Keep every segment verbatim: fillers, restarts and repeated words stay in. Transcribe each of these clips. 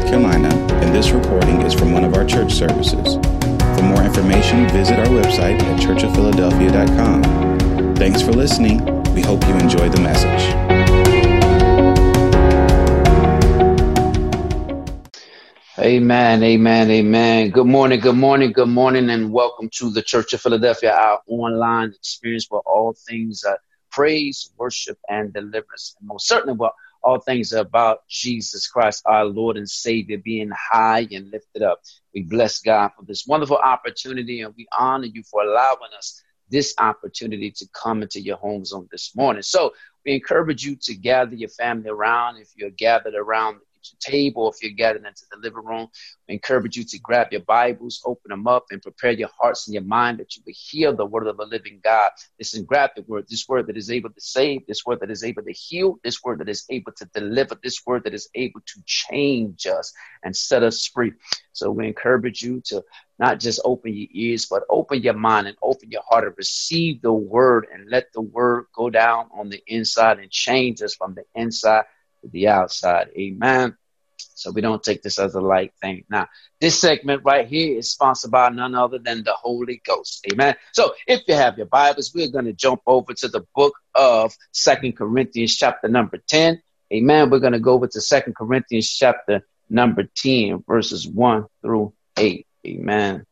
Carolina, and this recording is from one of our church services. For more information, visit our website at church of philadelphia dot com. Thanks for listening. We hope you enjoy the message. Amen, amen, amen. Good morning, good morning, good morning, and welcome to the Church of Philadelphia, our online experience for all things uh, praise, worship, and deliverance. And most certainly, well, all things about Jesus Christ, our Lord and Savior, being high and lifted up. We bless God for this wonderful opportunity, and we honor you for allowing us this opportunity to come into your homes on this morning. So we encourage you to gather your family around. If you're gathered around the kitchen table, if you're gathered into the living room, we encourage you to grab your Bibles, open them up, and prepare your hearts and your mind that you will hear the word of the living God. This is graphic word, this word that is able to save, this word that is able to heal, this word that is able to deliver, this word that is able to change us and set us free. So we encourage you to not just open your ears, but open your mind and open your heart and receive the word and let the word go down on the inside and change us from the inside to the outside. Amen. So we don't take this as a light thing. Now, this segment right here is sponsored by none other than the Holy Ghost. Amen. So if you have your Bibles, we're going to jump over to the book of Second Corinthians chapter number ten. Amen. We're going to go over to Second Corinthians chapter number ten, verses one through eight. Amen.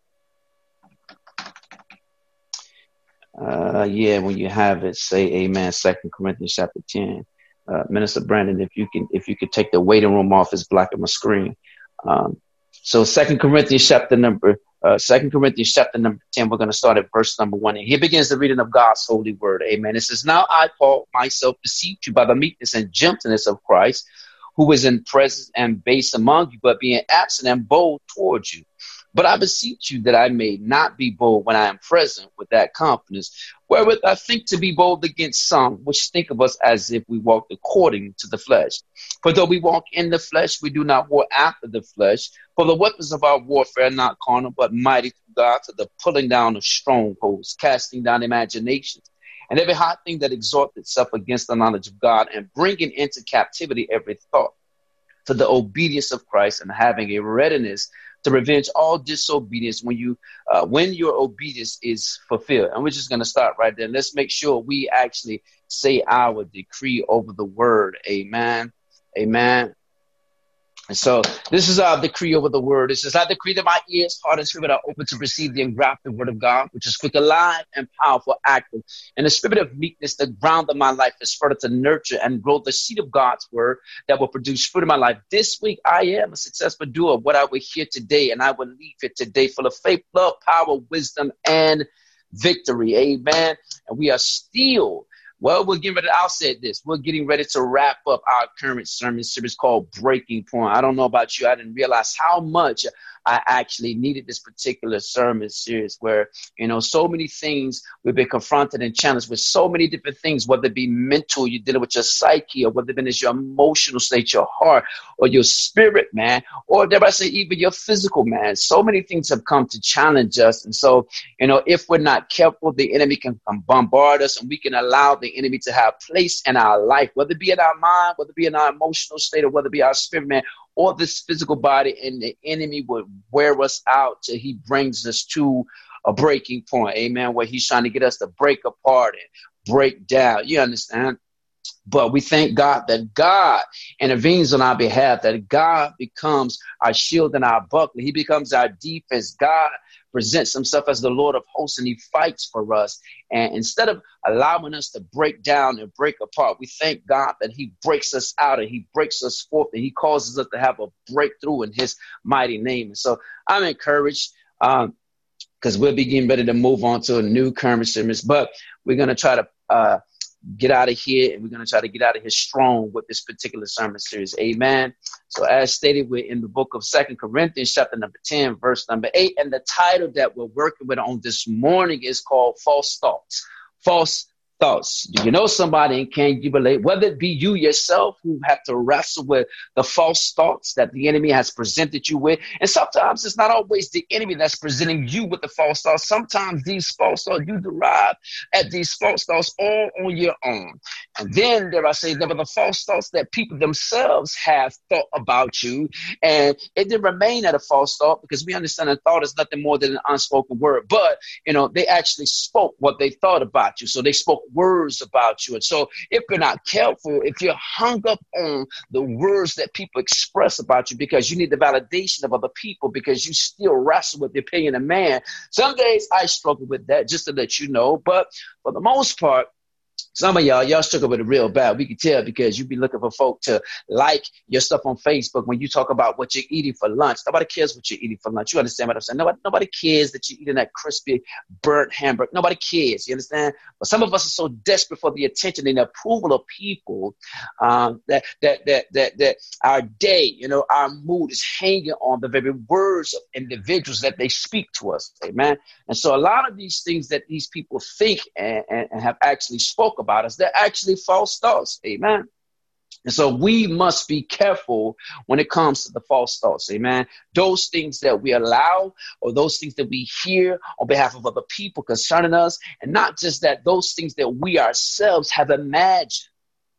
Uh, yeah, when you have it, say amen. Second Corinthians chapter ten. Uh, Minister Brandon, if you can, if you could take the waiting room off, it's blocking my screen. Um, so Second Corinthians chapter number, uh, Second Corinthians chapter number ten. We're going to start at verse number one, and here begins the reading of God's holy word. Amen. It says, "Now I, Paul, myself beseech you by the meekness and gentleness of Christ, who is in presence and base among you, but being absent and bold towards you. But I beseech you that I may not be bold when I am present with that confidence, wherewith I think to be bold against some, which think of us as if we walked according to the flesh. For though we walk in the flesh, we do not war after the flesh. For the weapons of our warfare are not carnal, but mighty through God to the pulling down of strongholds, casting down imaginations, and every high thing that exalts itself against the knowledge of God, and bringing into captivity every thought to the obedience of Christ, and having a readiness to revenge all disobedience when you uh, when your obedience is fulfilled." And we're just going to start right there. Let's make sure we actually say our decree over the word. Amen. Amen. And so this is our decree over the word. It says, "I decree that my ears, heart, and spirit are open to receive the engrafted word of God, which is quick, alive, and powerful, active. And the spirit of meekness, the ground of my life, is fertile to nurture and grow the seed of God's word that will produce fruit in my life. This week, I am a successful doer of what I will hear today, and I will leave it today full of faith, love, power, wisdom, and victory." Amen. And we are still Well, we're getting ready. I'll say this. We're getting ready to wrap up our current sermon series called Breaking Point. I don't know about you. I didn't realize how much I actually needed this particular sermon series where, you know, so many things we've been confronted and challenged with so many different things, whether it be mental, you're dealing with your psyche, or whether it be your emotional state, your heart, or your spirit, man, or dare I say even your physical, man. So many things have come to challenge us. And so, you know, if we're not careful, the enemy can come bombard us, and we can allow the enemy to have place in our life, whether it be in our mind, whether it be in our emotional state, or whether it be our spirit, man, or this physical body, and the enemy would wear us out till he brings us to a breaking point. Amen. Where he's trying to get us to break apart and break down. You understand? But we thank God that God intervenes on our behalf, that God becomes our shield and our buckler. He becomes our defense. God presents himself as the Lord of hosts, and he fights for us. And instead of allowing us to break down and break apart, we thank God that he breaks us out and he breaks us forth, and he causes us to have a breakthrough in his mighty name. And so I'm encouraged um, because we'll be getting ready to move on to a new current series, but we're going to try to uh, get out of here, and we're going to try to get out of here strong with this particular sermon series. Amen. So as stated, we're in the book of Second Corinthians, chapter number ten, verse number eight. And the title that we're working with on this morning is called False Thoughts. False thoughts. Do you know somebody and can you relate? Whether it be you yourself who have to wrestle with the false thoughts that the enemy has presented you with. And sometimes it's not always the enemy that's presenting you with the false thoughts. Sometimes these false thoughts, you derive at these false thoughts all on your own. And then there I say there are the false thoughts that people themselves have thought about you. And it didn't remain at a false thought because we understand that thought is nothing more than an unspoken word. But, you know, they actually spoke what they thought about you. So they spoke words about you. And so if you're not careful, if you're hung up on the words that people express about you because you need the validation of other people because you still wrestle with the opinion of man. Some days I struggle with that, just to let you know. But for the most part, some of y'all, y'all struggle with it real bad. We can tell because you be looking for folk to like your stuff on Facebook when you talk about what you're eating for lunch. Nobody cares what you're eating for lunch. You understand what I'm saying? Nobody, nobody cares that you're eating that crispy, burnt hamburger. Nobody cares. You understand? But some of us are so desperate for the attention and the approval of people um, that, that, that, that, that our day, you know, our mood is hanging on the very words of individuals that they speak to us. Amen. And so a lot of these things that these people think and, and, and have actually spoken about us, they're actually false thoughts. Amen. And so we must be careful when it comes to the false thoughts. Amen. Those things that we allow or those things that we hear on behalf of other people concerning us, and not just that, those things that we ourselves have imagined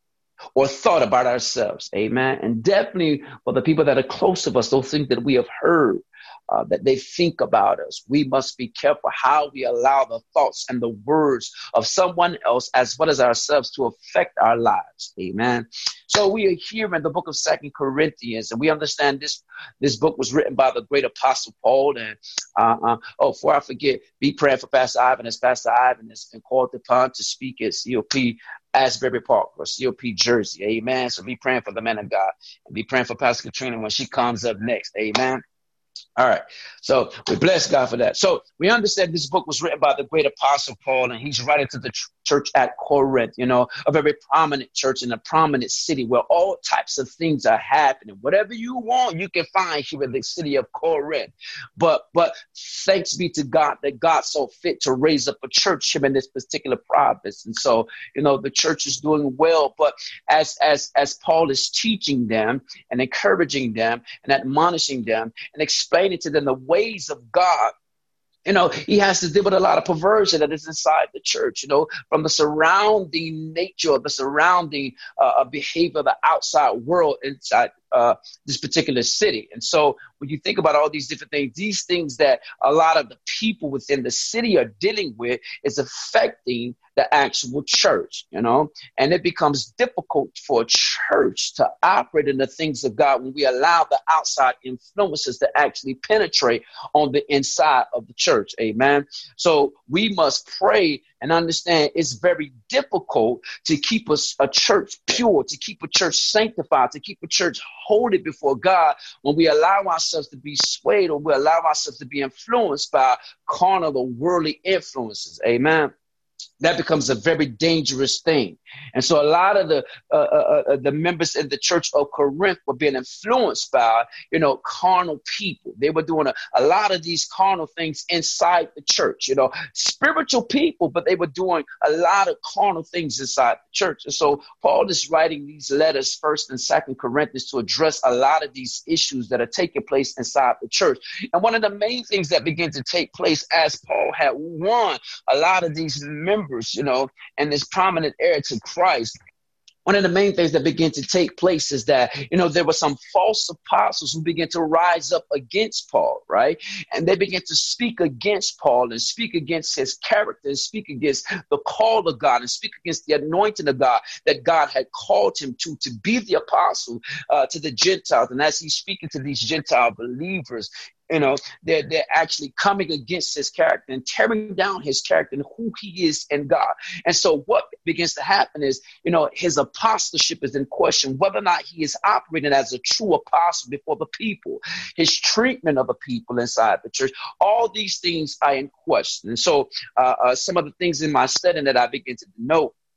or thought about ourselves. Amen. And definitely for the people that are close to us, those things that we have heard, Uh, that they think about us. We must be careful how we allow the thoughts and the words of someone else as well as ourselves to affect our lives. Amen. So we are here in the book of Second Corinthians, and we understand this this book was written by the great apostle Paul. And uh, uh, oh, before I forget, be praying for Pastor Ivan, as Pastor Ivan has been called upon to speak at C O P Asbury Park or C O P Jersey. Amen. So be praying for the man of God and be praying for Pastor Katrina when she comes up next. Amen. All right. So we bless God for that. So we understand this book was written by the great apostle Paul, and he's writing to the ch- church at Corinth, you know, a very prominent church in a prominent city where all types of things are happening. Whatever you want, you can find here in the city of Corinth. But but thanks be to God that God saw fit to raise up a church here in this particular province. And so, you know, the church is doing well. But as as as Paul is teaching them and encouraging them and admonishing them and explaining to them the ways of God, you know, he has to deal with a lot of perversion that is inside the church, you know, from the surrounding nature, the surrounding uh, behavior of the outside world inside uh, this particular city. And so when you think about all these different things, these things that a lot of the people within the city are dealing with is affecting the actual church, you know, and it becomes difficult for a church to operate in the things of God when we allow the outside influences to actually penetrate on the inside of the church. Amen. So we must pray and understand it's very difficult to keep us a church pure, to keep a church sanctified, to keep a church holy before God when we allow ourselves to be swayed or we allow ourselves to be influenced by carnal or worldly influences. Amen. That becomes a very dangerous thing. And so a lot of the uh, uh, uh, the members in the church of Corinth were being influenced by, you know, carnal people. They were doing a, a lot of these carnal things inside the church, you know, spiritual people, but they were doing a lot of carnal things inside the church. And so Paul is writing these letters, First and Second Corinthians, to address a lot of these issues that are taking place inside the church. And one of the main things that began to take place as Paul had won a lot of these members, you know, and this prominent heir to Christ, one of the main things that began to take place is that, you know, there were some false apostles who began to rise up against Paul, right? And they began to speak against Paul and speak against his character and speak against the call of God and speak against the anointing of God that God had called him to, to be the apostle uh, to the Gentiles. And as he's speaking to these Gentile believers, you know, they're, they're actually coming against his character and tearing down his character and who he is in God. And so what begins to happen is, you know, his apostleship is in question, whether or not he is operating as a true apostle before the people, his treatment of the people inside the church. All these things are in question. And so uh, uh, some of the things in my study that I begin to note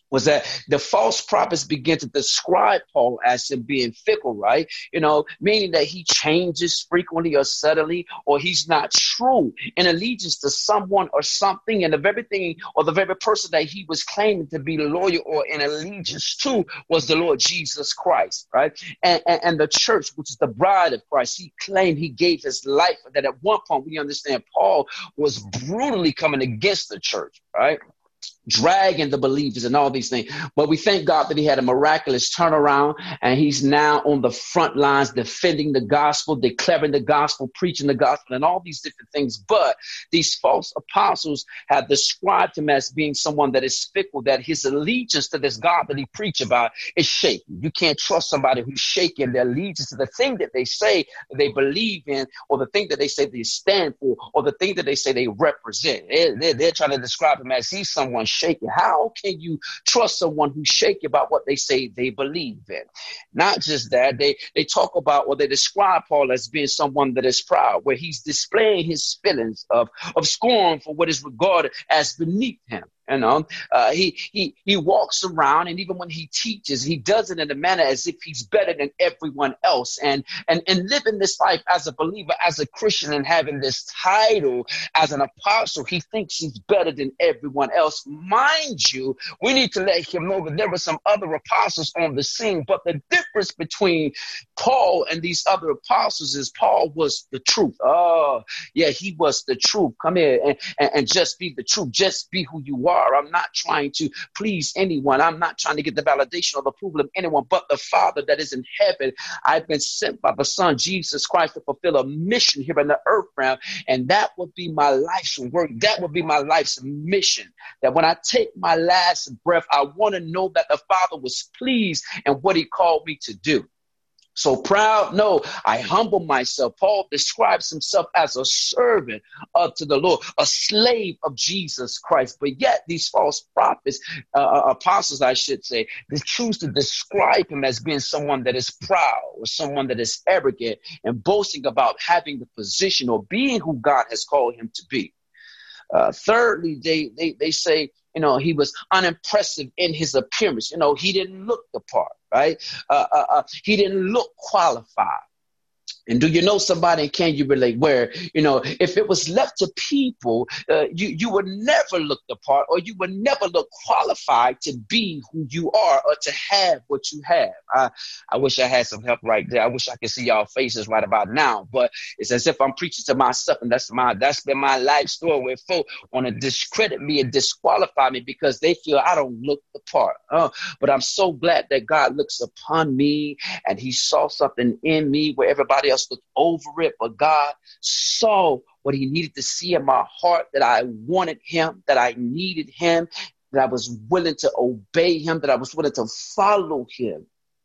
was that the false prophets began to describe Paul as him being fickle, right? You know, meaning that he changes frequently or suddenly, or he's not true in allegiance to someone or something, and the very thing or the very person that he was claiming to be loyal or in allegiance to was the Lord Jesus Christ, right? And, and, and the church, which is the bride of Christ, he claimed he gave his life. That at one point, we understand Paul was brutally coming against the church, right? Dragging the believers and all these things. But we thank God that he had a miraculous turnaround, and he's now on the front lines defending the gospel, declaring the gospel, preaching the gospel, and all these different things. But these false apostles have described him as being someone that is fickle, that his allegiance to this God that he preached about is shaky. You can't trust somebody who's shaking their allegiance to the thing that they say that they believe in, or the thing that they say they stand for, or the thing that they say they represent. They're, they're, they're trying to describe him as he's someone shaky. How can you trust someone who's shaky about what they say they believe in? Not just that, they they talk about, or they describe Paul as being someone that is proud, where he's displaying his feelings of, of scorn for what is regarded as beneath him. You know, uh, he he he walks around, and even when he teaches, he does it in a manner as if he's better than everyone else. And and and living this life as a believer, as a Christian, and having this title as an apostle, he thinks he's better than everyone else. Mind you, we need to let him know that there were some other apostles on the scene, but the difference between Paul and these other apostles is Paul was the truth. Oh, yeah, he was the truth. Come here and, and, and just be the truth. Just be who you are. I'm not trying to please anyone. I'm not trying to get the validation or the approval of anyone but the Father that is in heaven. I've been sent by the Son, Jesus Christ, to fulfill a mission here in the earth realm. And that would be my life's work. That would be my life's mission. That when I take my last breath, I want to know that the Father was pleased in what he called me to do. So proud, no, I humble myself. Paul describes himself as a servant up to the Lord, a slave of Jesus Christ. But yet these false prophets, uh, apostles, I should say, they choose to describe him as being someone that is proud or someone that is arrogant and boasting about having the position or being who God has called him to be. Uh, thirdly, they, they, they say, you know, he was unimpressive in his appearance. You know, he didn't look the part, right? Uh, uh, uh, he didn't look qualified. And do you know somebody, and can you relate, where, you know, if it was left to people, uh, you, you would never look the part, or you would never look qualified to be who you are or to have what you have. I, I wish I had some help right there. I wish I could see y'all faces right about now, but it's as if I'm preaching to myself, and that's my, that's been my life story, where folk want to discredit me and disqualify me because they feel I don't look the part. Uh, but I'm so glad that God looks upon me and he saw something in me where everybody else looked over it, but God saw what he needed to see in my heart, that I wanted him, that I needed him, that I was willing to obey him, that I was willing to follow him.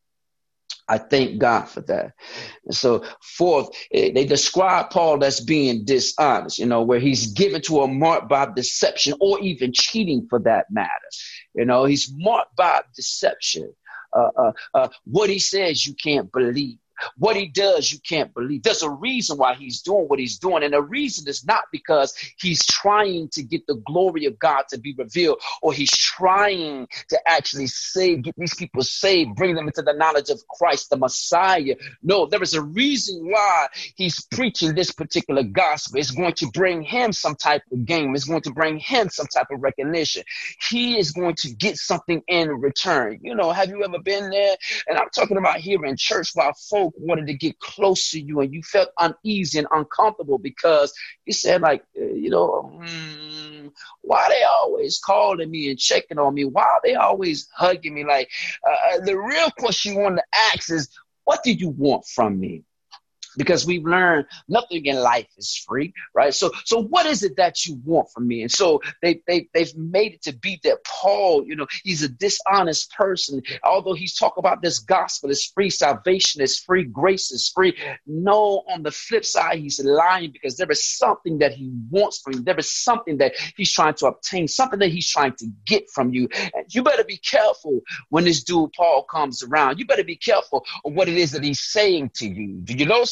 I thank God for that. And so fourth, they describe Paul as being dishonest, you know, where he's given to a mark by deception or even cheating for that matter. You know, he's marked by deception. Uh, uh, uh, what he says, you can't believe. What he does, you can't believe. There's a reason why he's doing what he's doing. And the reason is not because he's trying to get the glory of God to be revealed, or he's trying to actually save, get these people saved, bring them into the knowledge of Christ, the Messiah. No, there is a reason why he's preaching this particular gospel. It's going to bring him some type of gain. It's going to bring him some type of recognition. He is going to get something in return. You know, have you ever been there? And I'm talking about here in church, while folk wanted to get close to you and you felt uneasy and uncomfortable because you said, like, you know, mm, why are they always calling me and checking on me? Why are they always hugging me? Like, uh, the real question you want to ask is, what do you want from me? Because we've learned nothing in life is free, right? So, so what is it that you want from me? And so they, they, they've made it to be that Paul, you know, he's a dishonest person. Although he's talking about this gospel is free, salvation is free, grace is free. No, on the flip side, he's lying because there is something that he wants from you. There is something that he's trying to obtain, something that he's trying to get from you. And you better be careful when this dude Paul comes around. You better be careful of what it is that he's saying to you. Do you know something?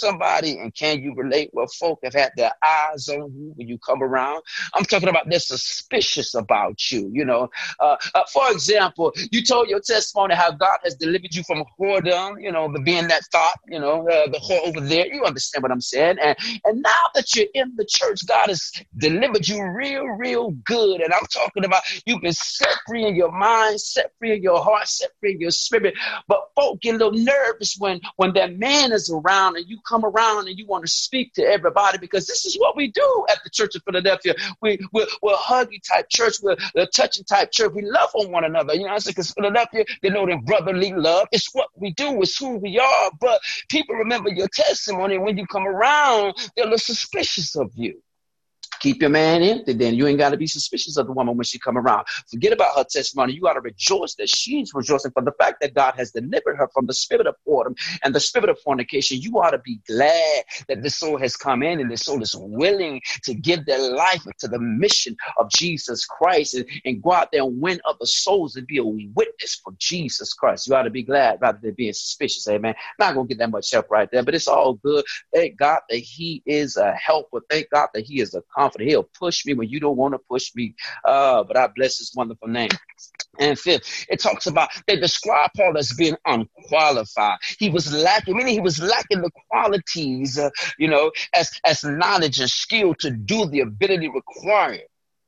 somebody, and can you relate where folk have had their eyes on you when you come around? I'm talking about they're suspicious about you, you know. Uh, uh, for example, you told your testimony how God has delivered you from whoredom, you know, the being that thought, you know, uh, the whore over there. You understand what I'm saying? And, and now that you're in the church, God has delivered you real, real good. And I'm talking about you've been set free in your mind, set free in your heart, set free in your spirit. But folk get a little nervous when, when that man is around and you come around and you want to speak to everybody, because this is what we do at the Church of Philadelphia. We, we're, we're a huggy type church. We're a touching type church. We love on one another. You know, it's because Philadelphia, they know that brotherly love. It's what we do. It's who we are. But people remember your testimony. When you come around, they're a little suspicious of you. Keep your man empty, then you ain't got to be suspicious of the woman when she come around. Forget about her testimony. You got to rejoice that she's rejoicing for the fact that God has delivered her from the spirit of whoredom and the spirit of fornication. You ought to be glad that this soul has come in and this soul is willing to give their life to the mission of Jesus Christ and, and go out there and win other souls and be a witness for Jesus Christ. You ought to be glad rather than being suspicious. Amen. Not going to get that much help right there, but it's all good. Thank God that he is a helper. Thank God that he is a comforter. He'll push me when you don't want to push me. Uh, but I bless his wonderful name. And fifth, it talks about, they describe Paul as being unqualified. He was lacking, meaning he was lacking the qualities, uh, you know, as, as knowledge and skill to do the ability required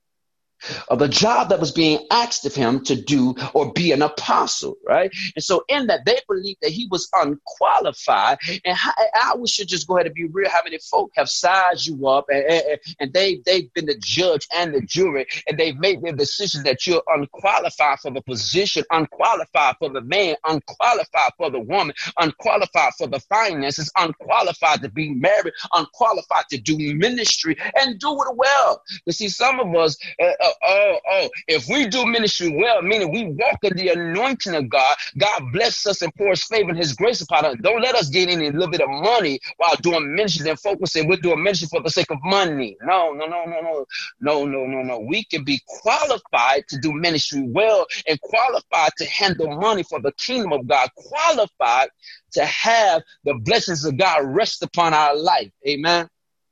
of the job that was being asked of him to do or be an apostle, right? And so in that, they believed that he was unqualified. And I, I we should just go ahead and be real. How many folk have sized you up and, and, and they, they've been the judge and the jury, and they've made their decision that you're unqualified for the position, unqualified for the man, unqualified for the woman, unqualified for the finances, unqualified to be married, unqualified to do ministry and do it well. You see, some of us, uh, uh, Oh, oh, if we do ministry well, meaning we walk in the anointing of God, God blesses us and pours favor and his grace upon us. Don't let us get any little bit of money while doing ministry and focusing. We're doing ministry for the sake of money. No, no, no, no, no, no, no, no, no. We can be qualified to do ministry well and qualified to handle money for the kingdom of God, qualified to have the blessings of God rest upon our life. Amen.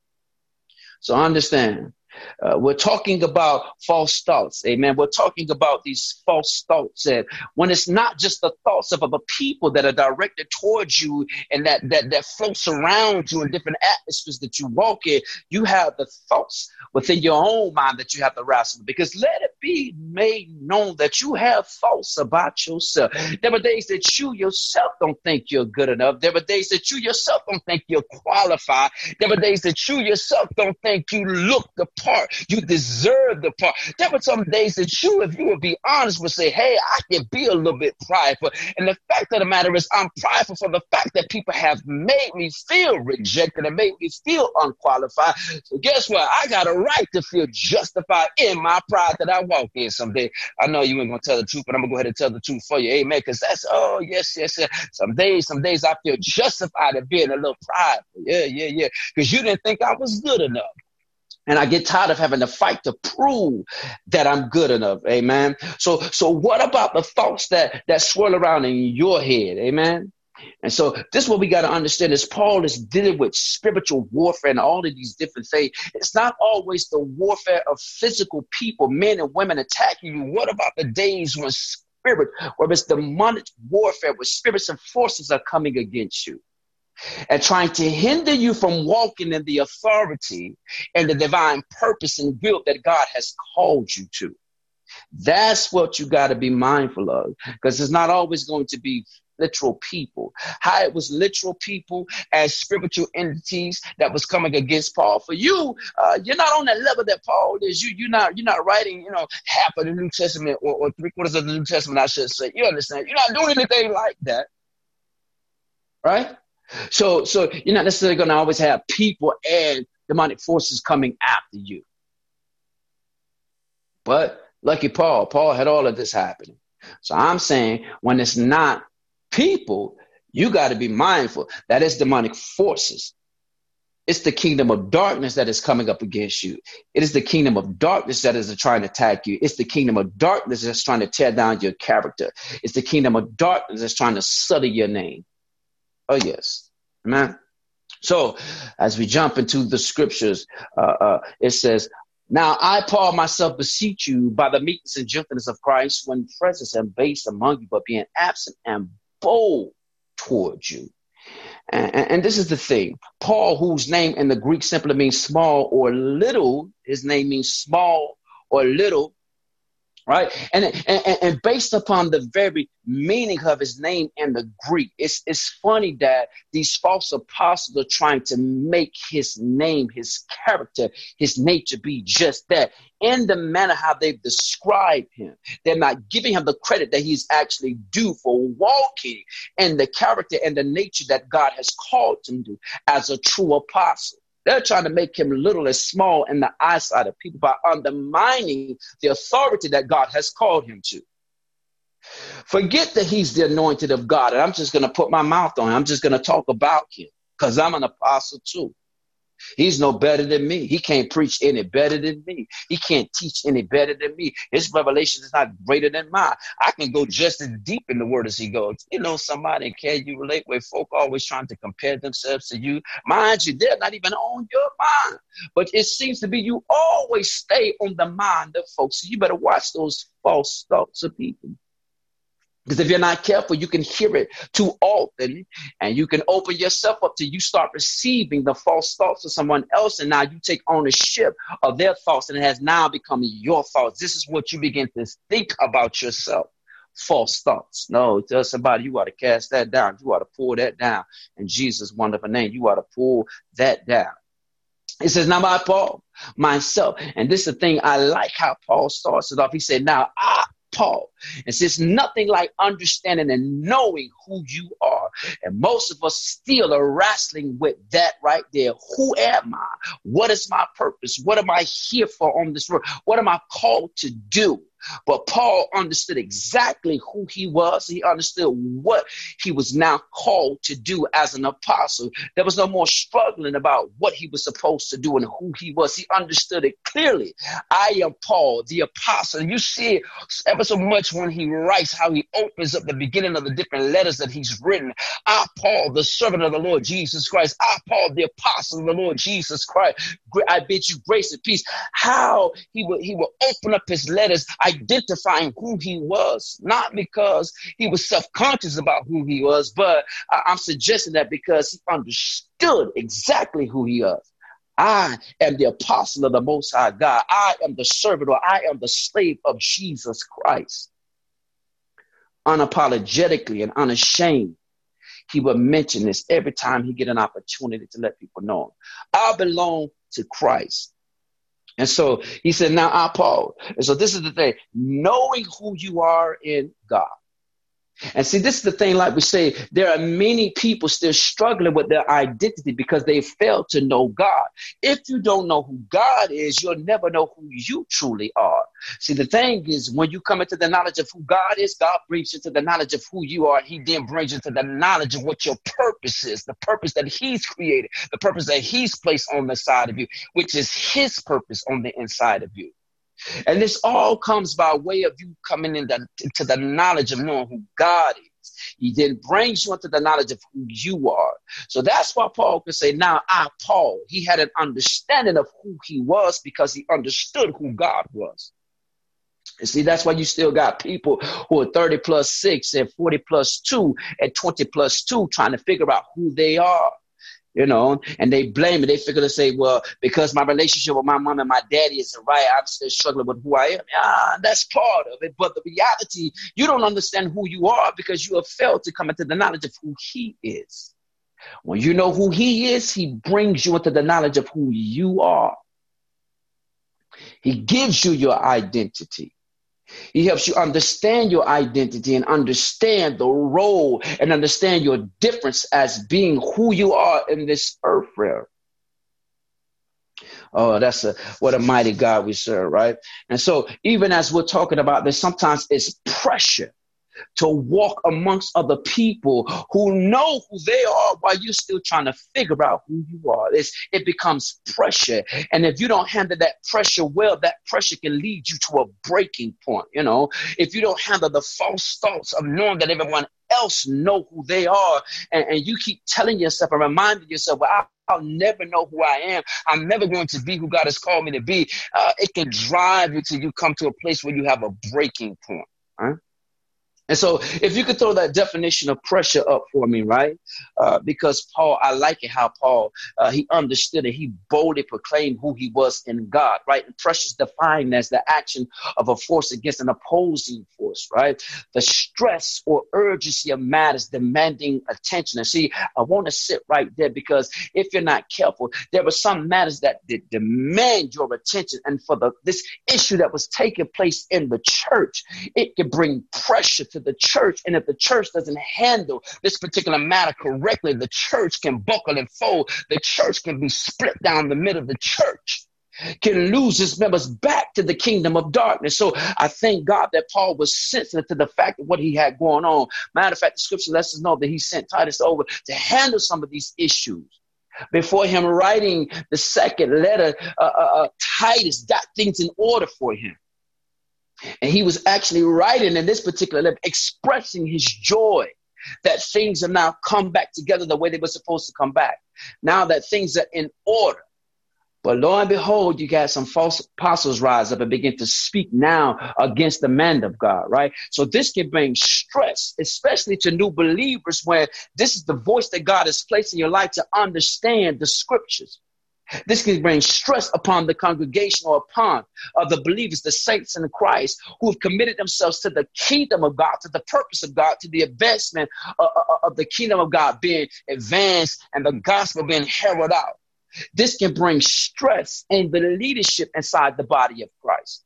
So understand. Uh, we're talking about false thoughts. Amen. We're talking about these false thoughts. And when it's not just the thoughts of other people that are directed towards you and that, that, that floats around you in different atmospheres that you walk in, you have the thoughts within your own mind that you have to wrestle with. Because let it be made known that you have thoughts about yourself. There are days that you yourself don't think you're good enough. There are days that you yourself don't think you're qualified. There are days that you yourself don't think you look the part. You deserve the part. There were some days that you, if you would be honest, would say, hey, I can be a little bit prideful. And the fact of the matter is I'm prideful for the fact that people have made me feel rejected and made me feel unqualified. So guess what? I got a right to feel justified in my pride that I walk in someday. I know you ain't going to tell the truth, but I'm going to go ahead and tell the truth for you. Amen. Because that's, oh, yes, yes, yes. Some days, some days I feel justified in being a little prideful. Yeah, yeah, yeah. Because you didn't think I was good enough. And I get tired of having to fight to prove that I'm good enough. Amen. So, so what about the thoughts that, that swirl around in your head? Amen. And so this is what we got to understand is Paul is dealing with spiritual warfare and all of these different things. It's not always the warfare of physical people, men and women attacking you. What about the days when spirit, where it's demonic warfare, where spirits and forces are coming against you and trying to hinder you from walking in the authority and the divine purpose and will that God has called you to? That's what you got to be mindful of, because it's not always going to be literal people. How it was literal people as spiritual entities that was coming against Paul. For you, uh, you're not on that level that Paul is. You, you're not, you're not writing, you know, half of the New Testament or, or three quarters of the New Testament, I should say. You understand? You're not doing anything like that, right? So, so you're not necessarily going to always have people and demonic forces coming after you. But lucky Paul, Paul had all of this happening. So I'm saying when it's not people, you got to be mindful that it's demonic forces. It's the kingdom of darkness that is coming up against you. It is the kingdom of darkness that is trying to attack you. It's the kingdom of darkness that's trying to tear down your character. It's the kingdom of darkness that's trying to sully your name. Oh, yes. Amen. So as we jump into the scriptures, uh, uh, it says, now I, Paul, myself beseech you by the meekness and gentleness of Christ, when present and base among you, but being absent and bold towards you. And, and, and this is the thing. Paul, whose name in the Greek simply means small or little, his name means small or little. Right. And, and and based upon the very meaning of his name in the Greek, it's it's funny that these false apostles are trying to make his name, his character, his nature be just that. In the manner how they've described him, they're not giving him the credit that he's actually due for walking in the character and the nature that God has called him to as a true apostle. They're trying to make him little and small in the eyesight of people by undermining the authority that God has called him to. Forget that he's the anointed of God, and I'm just going to put my mouth on him. I'm just going to talk about him because I'm an apostle too. He's no better than me. He can't preach any better than me. He can't teach any better than me. His revelation is not greater than mine. I can go just as deep in the word as he goes. You know, somebody, can you relate where folk always trying to compare themselves to you? Mind you, they're not even on your mind. But it seems to be you always stay on the mind of folks. So you better watch those false thoughts of people. Because if you're not careful, you can hear it too often, and you can open yourself up to you start receiving the false thoughts of someone else, and now you take ownership of their thoughts, and it has now become your thoughts. This is what you begin to think about yourself. False thoughts. No, tell somebody you ought to cast that down. You ought to pull that down. In Jesus' wonderful name, you ought to pull that down. It says, now by Paul, myself. And this is the thing, I like how Paul starts it off. He said, now I, Paul. And since nothing like understanding and knowing who you are. And most of us still are wrestling with that right there. Who am I? What is my purpose? What am I here for on this world? What am I called to do? But Paul understood exactly who he was. He understood what he was now called to do as an apostle. There was no more struggling about what he was supposed to do and who he was. He understood it clearly. I am Paul, the apostle. And you see it ever so much when he writes, how he opens up the beginning of the different letters that he's written. I, Paul, the servant of the Lord Jesus Christ. I, Paul, the apostle of the Lord Jesus Christ. I bid you grace and peace. How he will, he will open up his letters, identifying who he was, not because he was self-conscious about who he was, but I'm suggesting that because he understood exactly who he was. I am the apostle of the Most High God. I am the servant, or I am the slave of Jesus Christ. Unapologetically and unashamed, he would mention this every time he get an opportunity to let people know him. I belong to Christ. And so he said, now I, Paul. And so this is the thing, knowing who you are in God. And see, this is the thing, like we say, there are many people still struggling with their identity because they fail to know God. If you don't know who God is, you'll never know who you truly are. See, the thing is, when you come into the knowledge of who God is, God brings you to the knowledge of who you are. He then brings you to the knowledge of what your purpose is, the purpose that he's created, the purpose that he's placed on the side of you, which is his purpose on the inside of you. And this all comes by way of you coming into to the knowledge of knowing who God is. He then brings you into the knowledge of who you are. So that's why Paul could say, now I, Paul, he had an understanding of who he was because he understood who God was. And see, that's why you still got people who are thirty plus six and forty plus two and twenty plus two trying to figure out who they are. You know, and they blame it. They figure to say, well, because my relationship with my mom and my daddy isn't right, I'm still struggling with who I am. Yeah, that's part of it. But the reality, you don't understand who you are because you have failed to come into the knowledge of who he is. When you know who he is, he brings you into the knowledge of who you are. He gives you your identity. He helps you understand your identity and understand the role and understand your difference as being who you are in this earth realm. Oh, that's a, what a mighty God we serve, right? And so even as we're talking about this, sometimes it's pressure to walk amongst other people who know who they are while you're still trying to figure out who you are. It's, it becomes pressure. And if you don't handle that pressure well, that pressure can lead you to a breaking point. You know, if you don't handle the false thoughts of knowing that everyone else know who they are, and, and you keep telling yourself and reminding yourself, well, I, I'll never know who I am. I'm never going to be who God has called me to be. Uh, it can drive you till you come to a place where you have a breaking point. Right? And so if you could throw that definition of pressure up for me, right? Uh, because Paul, I like it how Paul, uh, he understood it. He boldly proclaimed who he was in God, right? And pressure is defined as the action of a force against an opposing force, right? The stress or urgency of matters demanding attention. And see, I want to sit right there because if you're not careful, there are some matters that, that demand your attention. And for the this issue that was taking place in the church, it can bring pressure to the church. And if the church doesn't handle this particular matter correctly, the church can buckle and fold. The church can be split down the middle. The church can lose its members back to the kingdom of darkness. So I thank God that Paul was sensitive to the fact of what he had going on. Matter of fact, the scripture lets us know that he sent Titus over to handle some of these issues. Before him writing the second letter, uh, uh, Titus got things in order for him. And he was actually writing in this particular letter, expressing his joy that things have now come back together the way they were supposed to come back. Now that things are in order. But lo and behold, you got some false apostles rise up and begin to speak now against the man of God, right? So this can bring stress, especially to new believers, where this is the voice that God has placed in your life to understand the scriptures. This can bring stress upon the congregation or upon uh, the believers, the saints in Christ, who have committed themselves to the kingdom of God, to the purpose of God, to the advancement uh, uh, of the kingdom of God being advanced and the gospel being heralded out. This can bring stress in the leadership inside the body of Christ,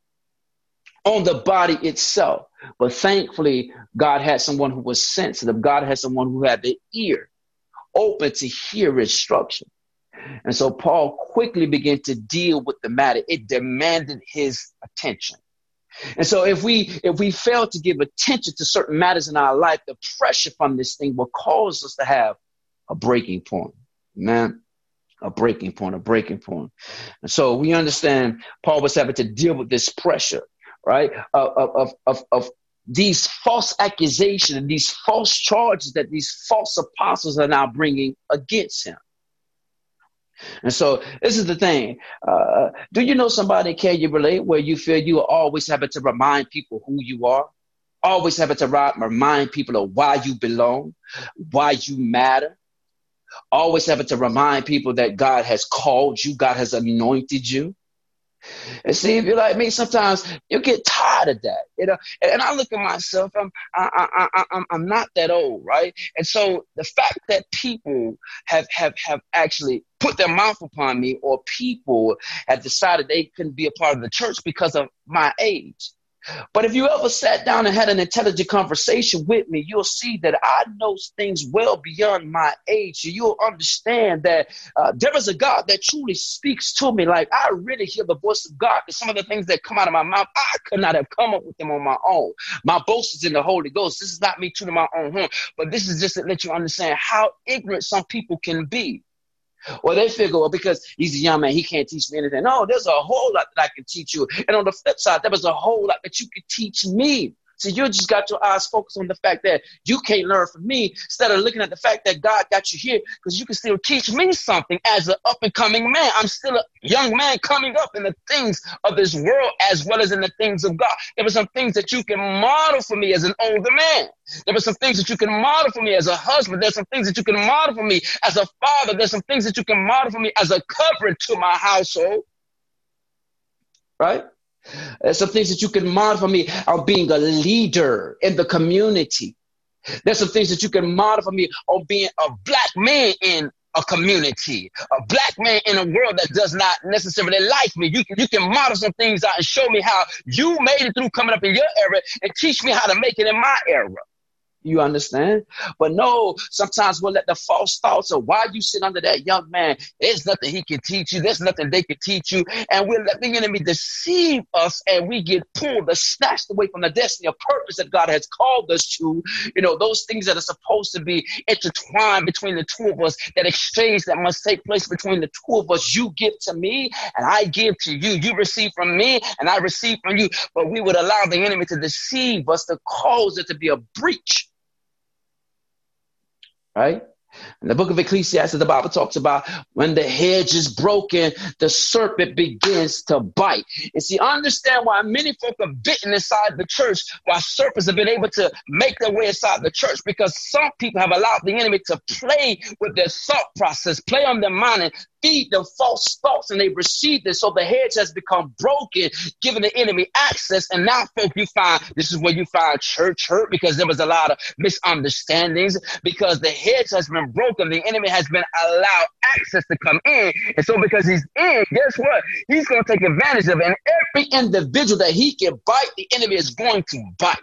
on the body itself. But thankfully, God had someone who was sensitive. God had someone who had the ear open to hear instruction. And so Paul quickly began to deal with the matter. It demanded his attention. And so if we if we fail to give attention to certain matters in our life, the pressure from this thing will cause us to have a breaking point. Man, a breaking point, a breaking point. And so we understand Paul was having to deal with this pressure, right, of, of, of, of these false accusations and these false charges that these false apostles are now bringing against him. And so this is the thing. Uh, do you know somebody, can you relate, where you feel you are always having to remind people who you are, always having to remind people of why you belong, why you matter, always having to remind people that God has called you, God has anointed you? And see, if you're like me, sometimes you get tired of that, you know. And, and I look at myself, I'm, I, I, I, I'm, I'm not that old, right? And so the fact that people have, have, have actually put their mouth upon me, or people have decided they couldn't be a part of the church because of my age. But if you ever sat down and had an intelligent conversation with me, you'll see that I know things well beyond my age. You'll understand that uh, there is a God that truly speaks to me. Like, I really hear the voice of God. Because some of the things that come out of my mouth, I could not have come up with them on my own. My boast is in the Holy Ghost. This is not me tooting my own horn, but this is just to let you understand how ignorant some people can be. Or they figure, well, because he's a young man, he can't teach me anything. No, there's a whole lot that I can teach you. And on the flip side, there was a whole lot that you could teach me. So you just got your eyes focused on the fact that you can't learn from me, instead of looking at the fact that God got you here because you can still teach me something as an up-and-coming man. I'm still a young man coming up in the things of this world as well as in the things of God. There were some things that you can model for me as an older man. There were some things that you can model for me as a husband. There's some things that you can model for me as a father. There's some things that you can model for me as a covering to my household. Right? There's some things that you can model for me on being a leader in the community. There's some things that you can model for me on being a black man in a community, a black man in a world that does not necessarily like me. You can, you can model some things out and show me how you made it through coming up in your era and teach me how to make it in my era. You understand? But no, sometimes we'll let the false thoughts of why you sit under that young man. There's nothing he can teach you. There's nothing they can teach you. And we'll let the enemy deceive us, and we get pulled or snatched away from the destiny or purpose that God has called us to. You know, those things that are supposed to be intertwined between the two of us, that exchange that must take place between the two of us. You give to me and I give to you. You receive from me and I receive from you. But we would allow the enemy to deceive us, to cause it to be a breach. Right? In the book of Ecclesiastes, the Bible talks about when the hedge is broken, the serpent begins to bite. And see, understand why many folk are bitten inside the church, why serpents have been able to make their way inside the church, because some people have allowed the enemy to play with their thought process, play on their mind, and feed them false thoughts, and they receive this. So the hedge has become broken, giving the enemy access. And now, folk, you find this is where you find church hurt, because there was a lot of misunderstandings, because the hedge has been broken. The enemy has been allowed access to come in. And so because he's in, guess what? He's going to take advantage of it. And every individual that he can bite, the enemy is going to bite.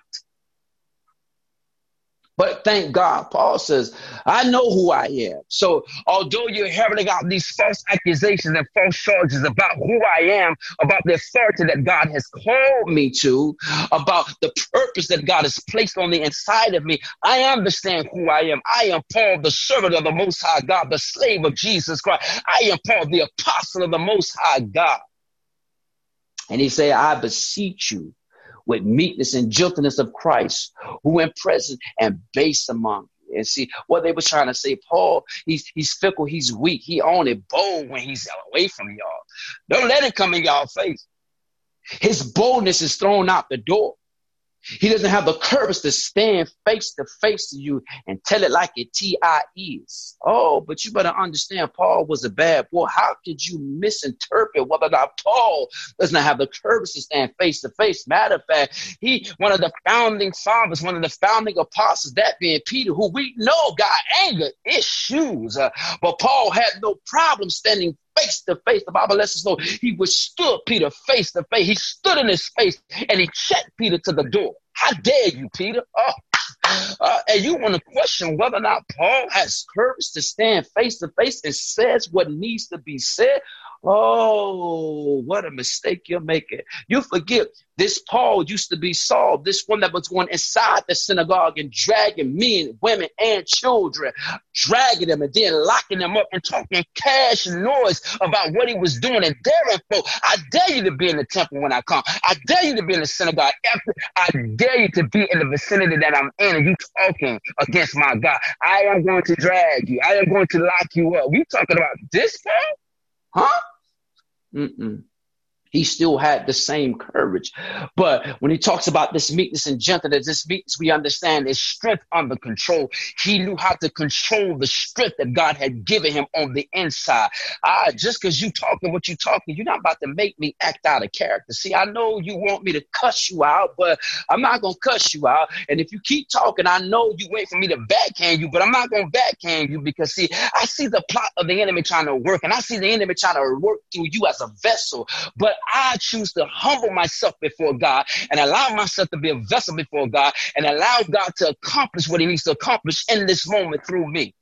But thank God, Paul says, I know who I am. So although you're hearing out these false accusations and false charges about who I am, about the authority that God has called me to, about the purpose that God has placed on the inside of me, I understand who I am. I am Paul, the servant of the Most High God, the slave of Jesus Christ. I am Paul, the apostle of the Most High God. And he said, I beseech you, with meekness and gentleness of Christ, who in present and base among you. And see, what they were trying to say, Paul, he's he's fickle, he's weak, he only bold when he's away from y'all. Don't let him come in y'all face. His boldness is thrown out the door. He doesn't have the courage to stand face to face to you and tell it like it T I is. Oh, but you better understand, Paul was a bad boy. How could you misinterpret whether or not Paul does not have the courage to stand face to face? Matter of fact, he, one of the founding fathers, one of the founding apostles, that being Peter, who we know got anger issues. Uh, but Paul had no problem standing face to face. The Bible lets us know he withstood Peter face to face. He stood in his face and he checked Peter to the door. How dare you, Peter? Oh. Uh, and you want to question whether or not Paul has courage to stand face to face and says what needs to be said? Oh, what a mistake you're making. You forget this Paul used to be Saul, this one that was going inside the synagogue and dragging men, women, and children, dragging them and then locking them up and talking cash noise about what he was doing and daring folk. I dare you to be in the temple when I come. I dare you to be in the synagogue. I dare you to be in the vicinity that I'm in and you talking against my God. I am going to drag you. I am going to lock you up. We talking about this Paul? Huh? Mm-mm. He still had the same courage. But when he talks about this meekness and gentleness, this meekness we understand is strength under control. He knew how to control the strength that God had given him on the inside. Ah, just because you talking what you talking, you're not about to make me act out of character. See, I know you want me to cuss you out, but I'm not going to cuss you out. And if you keep talking, I know you wait for me to backhand you, but I'm not going to backhand you because, see, I see the plot of the enemy trying to work, and I see the enemy trying to work through you as a vessel. But I choose to humble myself before God and allow myself to be a vessel before God and allow God to accomplish what he needs to accomplish in this moment through me.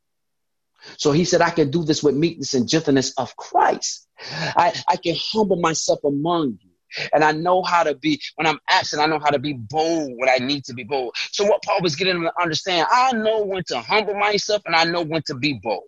So he said, I can do this with meekness and gentleness of Christ. I, I can humble myself among you. And I know how to be, when I'm absent, I know how to be bold when I need to be bold. So what Paul was getting them to understand, I know when to humble myself and I know when to be bold.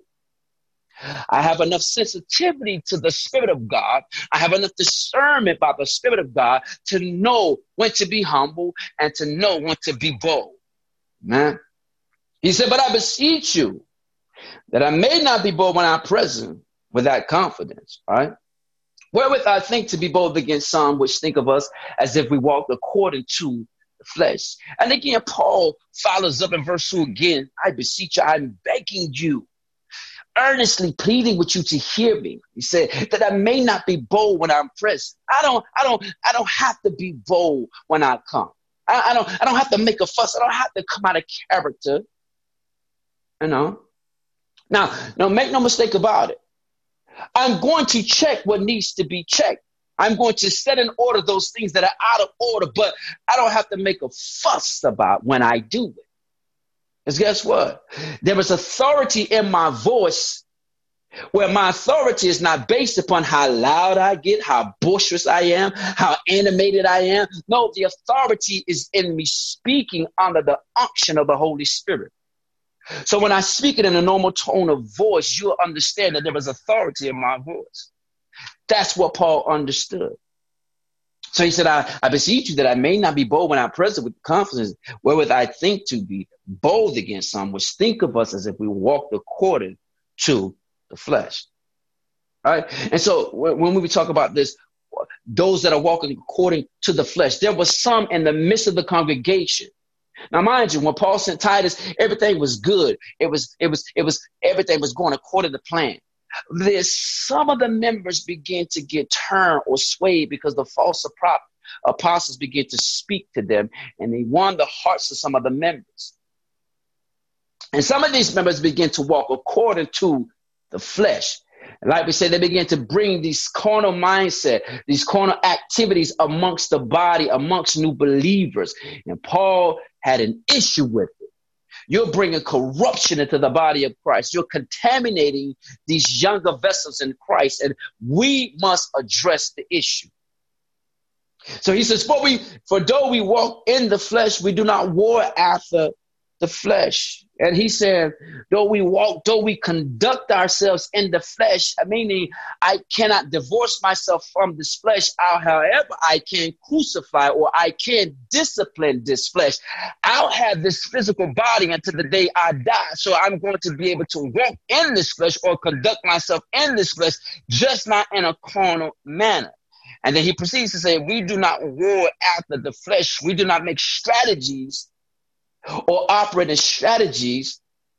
I have enough sensitivity to the Spirit of God. I have enough discernment by the Spirit of God to know when to be humble and to know when to be bold. Man. He said, but I beseech you that I may not be bold when I'm present with that confidence, right? Wherewith I think to be bold against some which think of us as if we walked according to the flesh. And again, Paul follows up in verse two again. I beseech you, I'm begging you, earnestly pleading with you to hear me. He said that I may not be bold when I'm present. I don't, I don't, I don't have to be bold when I come. I, I don't, I don't have to make a fuss. I don't have to come out of character. You know. Now, now make no mistake about it. I'm going to check what needs to be checked. I'm going to set in order those things that are out of order, but I don't have to make a fuss about when I do it. Because guess what? There is authority in my voice, where my authority is not based upon how loud I get, how boisterous I am, how animated I am. No, the authority is in me speaking under the unction of the Holy Spirit. So when I speak it in a normal tone of voice, you'll understand that there is authority in my voice. That's what Paul understood. So he said, I, I beseech you that I may not be bold when I'm present with confidence, wherewith I think to be bold against some, which think of us as if we walked according to the flesh. All right. And so when we talk about this, those that are walking according to the flesh, there was some in the midst of the congregation. Now, mind you, when Paul sent Titus, everything was good. It was, it was, it was, everything was going according to plan. There's some of the members begin to get turned or swayed because the false apostles begin to speak to them, and they won the hearts of some of the members. And some of these members begin to walk according to the flesh. And like we said, they begin to bring these carnal mindset, these carnal activities amongst the body, amongst new believers. And Paul had an issue with it. You're bringing corruption into the body of Christ. You're contaminating these younger vessels in Christ, and we must address the issue. So he says, for we, for though we walk in the flesh, we do not war after the flesh. And he said, though we walk, though we conduct ourselves in the flesh, meaning I cannot divorce myself from this flesh. However, I can crucify, or I can discipline this flesh. I'll have this physical body until the day I die. So I'm going to be able to walk in this flesh or conduct myself in this flesh, just not in a carnal manner. And then he proceeds to say, we do not war after the flesh. We do not make strategies or operate in strategies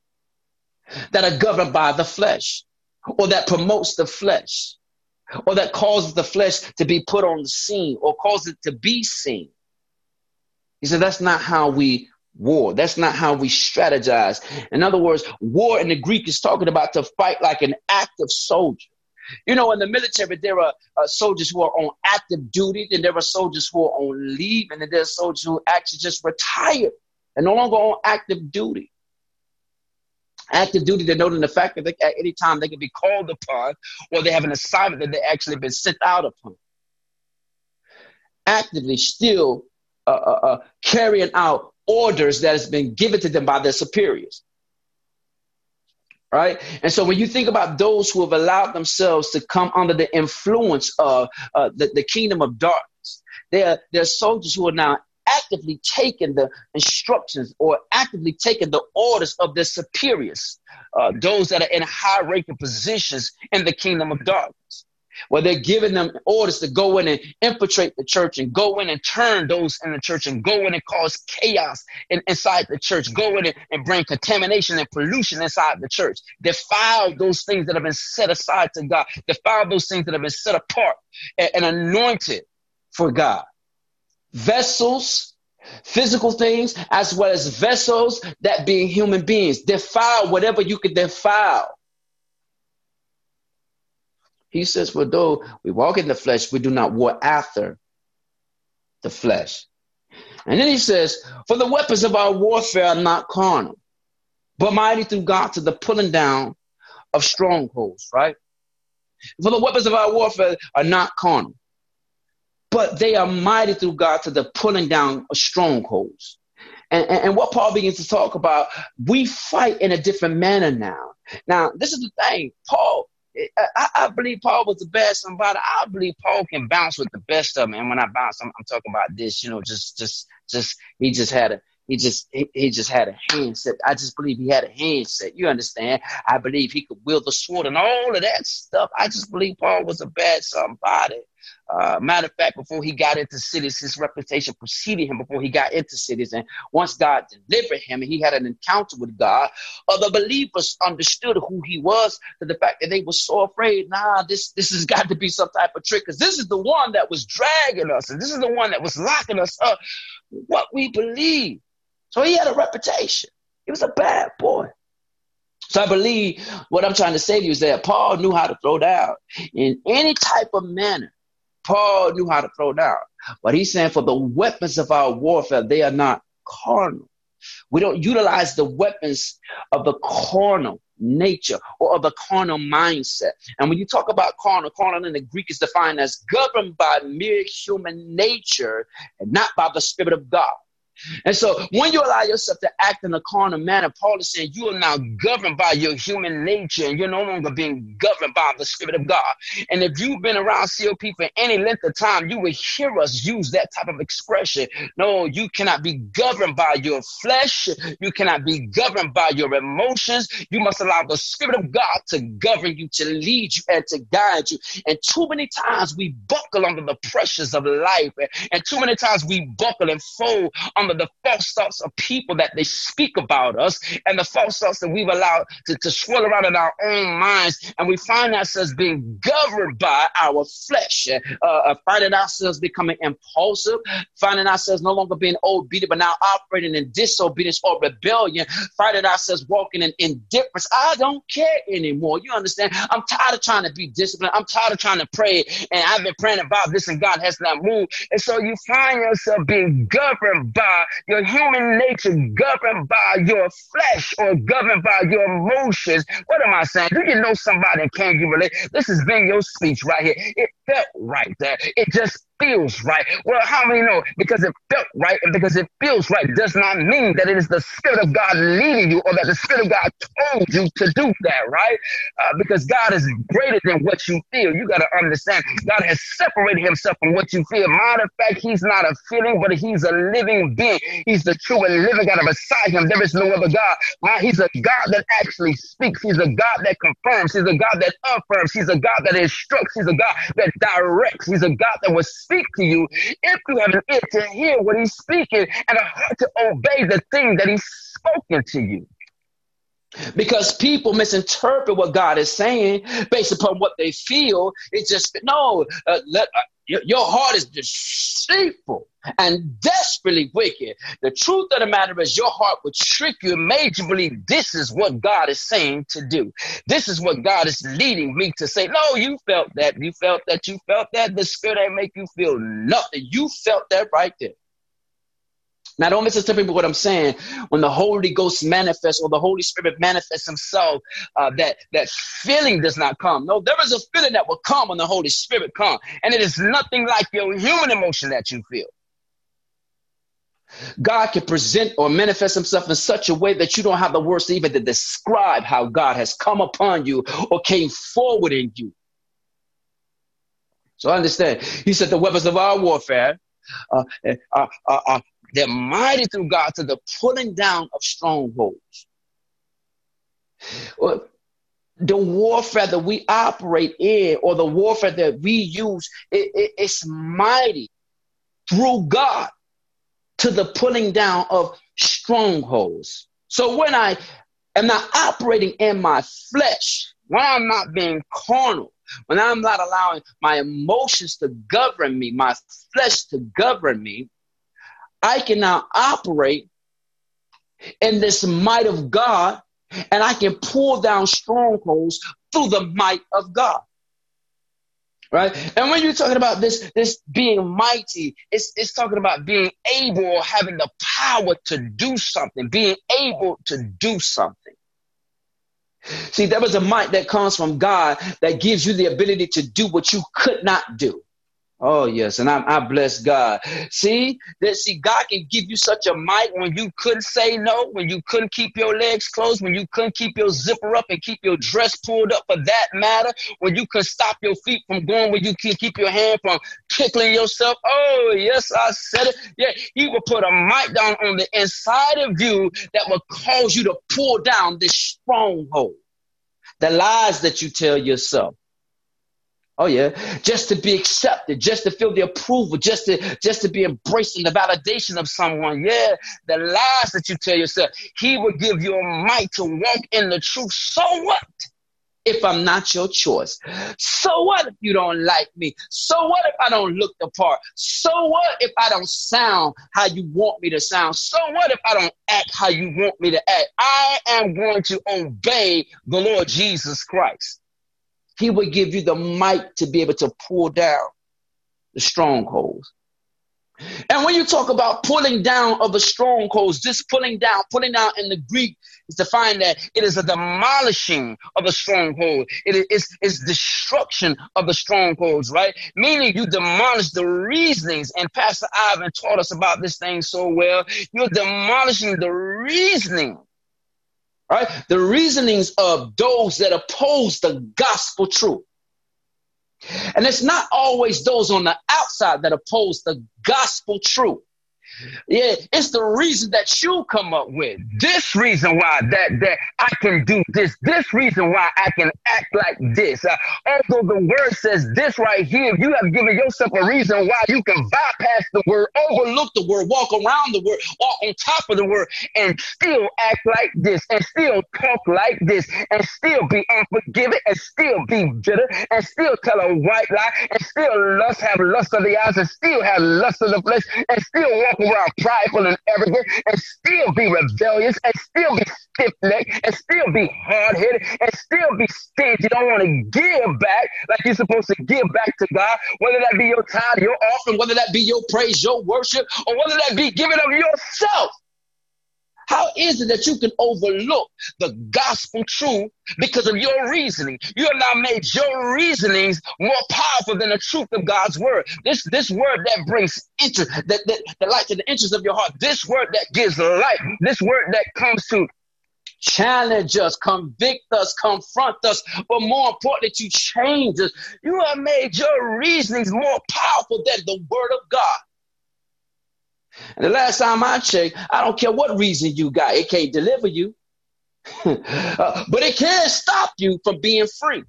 that are governed by the flesh, or that promotes the flesh, or that causes the flesh to be put on the scene, or causes it to be seen. He said, that's not how we war. That's not how we strategize. In other words, war in the Greek is talking about to fight like an active soldier. You know, in the military, there are uh, soldiers who are on active duty, and there are soldiers who are on leave, and then there are soldiers who actually just retired and no longer on active duty. Active duty, denoting the fact that they, at any time they can be called upon, or they have an assignment that they actually been sent out upon. Actively still uh, uh, uh, carrying out orders that has been given to them by their superiors. Right? And so when you think about those who have allowed themselves to come under the influence of uh, the, the kingdom of darkness, they're, they're soldiers who are now actively taking the instructions or actively taking the orders of their superiors, uh, those that are in high-ranking positions in the kingdom of darkness, where they're giving them orders to go in and infiltrate the church and go in and turn those in the church and go in and cause chaos in, inside the church, go in and, and bring contamination and pollution inside the church, defile those things that have been set aside to God, defile those things that have been set apart and, and anointed for God. Vessels, physical things, as well as vessels that being human beings. Defile whatever you can defile. He says, for though we walk in the flesh, we do not war after the flesh. And then he says, for the weapons of our warfare are not carnal, but mighty through God to the pulling down of strongholds, right? For the weapons of our warfare are not carnal, but they are mighty through God to the pulling down of strongholds. And, and, and what Paul begins to talk about, we fight in a different manner now. Now, this is the thing. Paul, I, I believe Paul was the best somebody. I believe Paul can bounce with the best of them. And when I bounce, I'm, I'm talking about this, you know, just, just, just, he just had a, he just, he, he just had a handset. I just believe he had a handset. You understand? I believe he could wield the sword and all of that stuff. I just believe Paul was a bad somebody. Uh, matter of fact, before he got into cities, his reputation preceded him before he got into cities. And once God delivered him and he had an encounter with God, other believers understood who he was, to the fact that they were so afraid, nah, this, this has got to be some type of trick, because this is the one that was dragging us, and this is the one that was locking us up, what we believe. So he had a reputation. He was a bad boy. So I believe what I'm trying to say to you is that Paul knew how to throw down in any type of manner. Paul knew how to throw down. But he's saying, for the weapons of our warfare, they are not carnal. We don't utilize the weapons of the carnal nature or of the carnal mindset. And when you talk about carnal, carnal in the Greek is defined as governed by mere human nature and not by the Spirit of God. And so when you allow yourself to act in a carnal manner, Paul is saying you are now governed by your human nature and you're no longer being governed by the Spirit of God. And if you've been around C O P for any length of time, you will hear us use that type of expression. No, you cannot be governed by your flesh. You cannot be governed by your emotions. You must allow the Spirit of God to govern you, to lead you, and to guide you. And too many times we buckle under the pressures of life. And too many times we buckle and fold under the false thoughts of people that they speak about us and the false thoughts that we've allowed to, to swirl around in our own minds. And we find ourselves being governed by our flesh, uh, uh, finding ourselves becoming impulsive, finding ourselves no longer being obedient, but now operating in disobedience or rebellion, finding ourselves walking in indifference. I don't care anymore. You understand? I'm tired of trying to be disciplined. I'm tired of trying to pray. And I've been praying about this and God has not moved. And so you find yourself being governed by your human nature, governed by your flesh or governed by your emotions. What am I saying? Do you know somebody and can you relate? This has been your speech right here. It felt right there. It just feels right. Well, how many know? Because it felt right and because it feels right does not mean that it is the Spirit of God leading you or that the Spirit of God told you to do that, right? Uh, because God is greater than what you feel. You got to understand God has separated himself from what you feel. Matter of fact, he's not a feeling, but he's a living being. He's the true and living God. Beside him, there is no other God. Right? He's a God that actually speaks. He's a God that confirms. He's a God that affirms. He's a God that instructs. He's a God that directs. He's a God that will speak to you if you have an ear to hear what he's speaking and a heart to obey the thing that he's spoken to you. Because people misinterpret what God is saying based upon what they feel. It's just, no, uh, let, uh, your, your heart is deceitful and desperately wicked. The truth of the matter is your heart would trick you and made you believe this is what God is saying to do. This is what God is leading me to say. No, you felt that. You felt that. You felt that. The Spirit ain't make you feel nothing. You felt that right there. Now, don't misinterpret what I'm saying. When the Holy Ghost manifests or the Holy Spirit manifests himself, uh, that, that feeling does not come. No, there is a feeling that will come when the Holy Spirit comes. And it is nothing like your human emotion that you feel. God can present or manifest himself in such a way that you don't have the words to even to describe how God has come upon you or came forward in you. So understand, he said the weapons of our warfare uh, are, are, are they're mighty through God to the pulling down of strongholds. Well, the warfare that we operate in or the warfare that we use, it, it, it's mighty through God to the pulling down of strongholds. So when I am not operating in my flesh, when I'm not being carnal, when I'm not allowing my emotions to govern me, my flesh to govern me, I can now operate in this might of God, and I can pull down strongholds through the might of God. Right? And when you're talking about this, this being mighty, it's, it's talking about being able or having the power to do something, being able to do something. See, there was a might that comes from God that gives you the ability to do what you could not do. Oh, yes. And I, I bless God. See, that see, God can give you such a might when you couldn't say no, when you couldn't keep your legs closed, when you couldn't keep your zipper up and keep your dress pulled up for that matter, when you could stop your feet from going, when you can keep your hand from tickling yourself. Oh, yes, I said it. Yeah, he will put a might down on the inside of you that will cause you to pull down this stronghold, the lies that you tell yourself. Oh, yeah, just to be accepted, just to feel the approval, just to just to be embraced in the validation of someone. Yeah, the lies that you tell yourself, he will give you a might to walk in the truth. So what if I'm not your choice? So what if you don't like me? So what if I don't look the part? So what if I don't sound how you want me to sound? So what if I don't act how you want me to act? I am going to obey the Lord Jesus Christ. He will give you the might to be able to pull down the strongholds. And when you talk about pulling down of the strongholds, this pulling down, pulling down in the Greek is defined that it is a demolishing of a stronghold. It is it's destruction of the strongholds, right? Meaning you demolish the reasonings. And Pastor Ivan taught us about this thing so well. You're demolishing the reasoning, right? The reasonings of those that oppose the gospel truth. And it's not always those on the outside that oppose the gospel truth. Yeah, it's the reason that you come up with. This reason why that that I can do this. This reason why I can act like this. Uh, although the word says this right here, you have given yourself a reason why you can bypass the word, overlook the word, walk around the word, walk on top of the word, and still act like this, and still talk like this, and still be unforgiving, and still be bitter, and still tell a white lie, and still lust, have lust of the eyes, and still have lust of the flesh, and still walk around prideful and arrogant, and still be rebellious, and still be stiff-necked, and still be hard-headed, and still be stingy. Don't want to give back like you're supposed to give back to God, whether that be your tithe, your offering, whether that be your praise, your worship, or whether that be giving of yourself. How is it that you can overlook the gospel truth because of your reasoning? You have now made your reasonings more powerful than the truth of God's word. This this word that brings interest, that, that, that light to the interest of your heart. This word that gives light. This word that comes to challenge us, convict us, confront us, but more importantly, to change us. You have made your reasonings more powerful than the word of God. And the last time I checked, I don't care what reason you got, it can't deliver you. uh, but it can stop you from being free.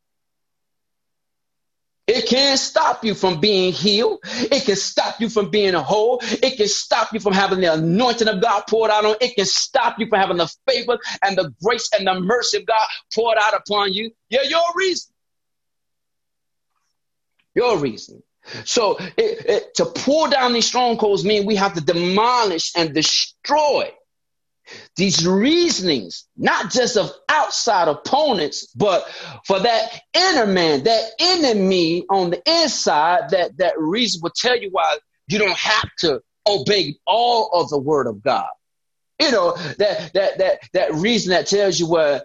It can stop you from being healed. It can stop you from being whole. It can stop you from having the anointing of God poured out on. It can stop you from having the favor and the grace and the mercy of God poured out upon you. Yeah, your reason. Your reason. So it, it, to pull down these strongholds mean we have to demolish and destroy these reasonings, not just of outside opponents, but for that inner man, that enemy on the inside, that, that reason will tell you why you don't have to obey all of the word of God. You know, that that that that reason that tells you, well,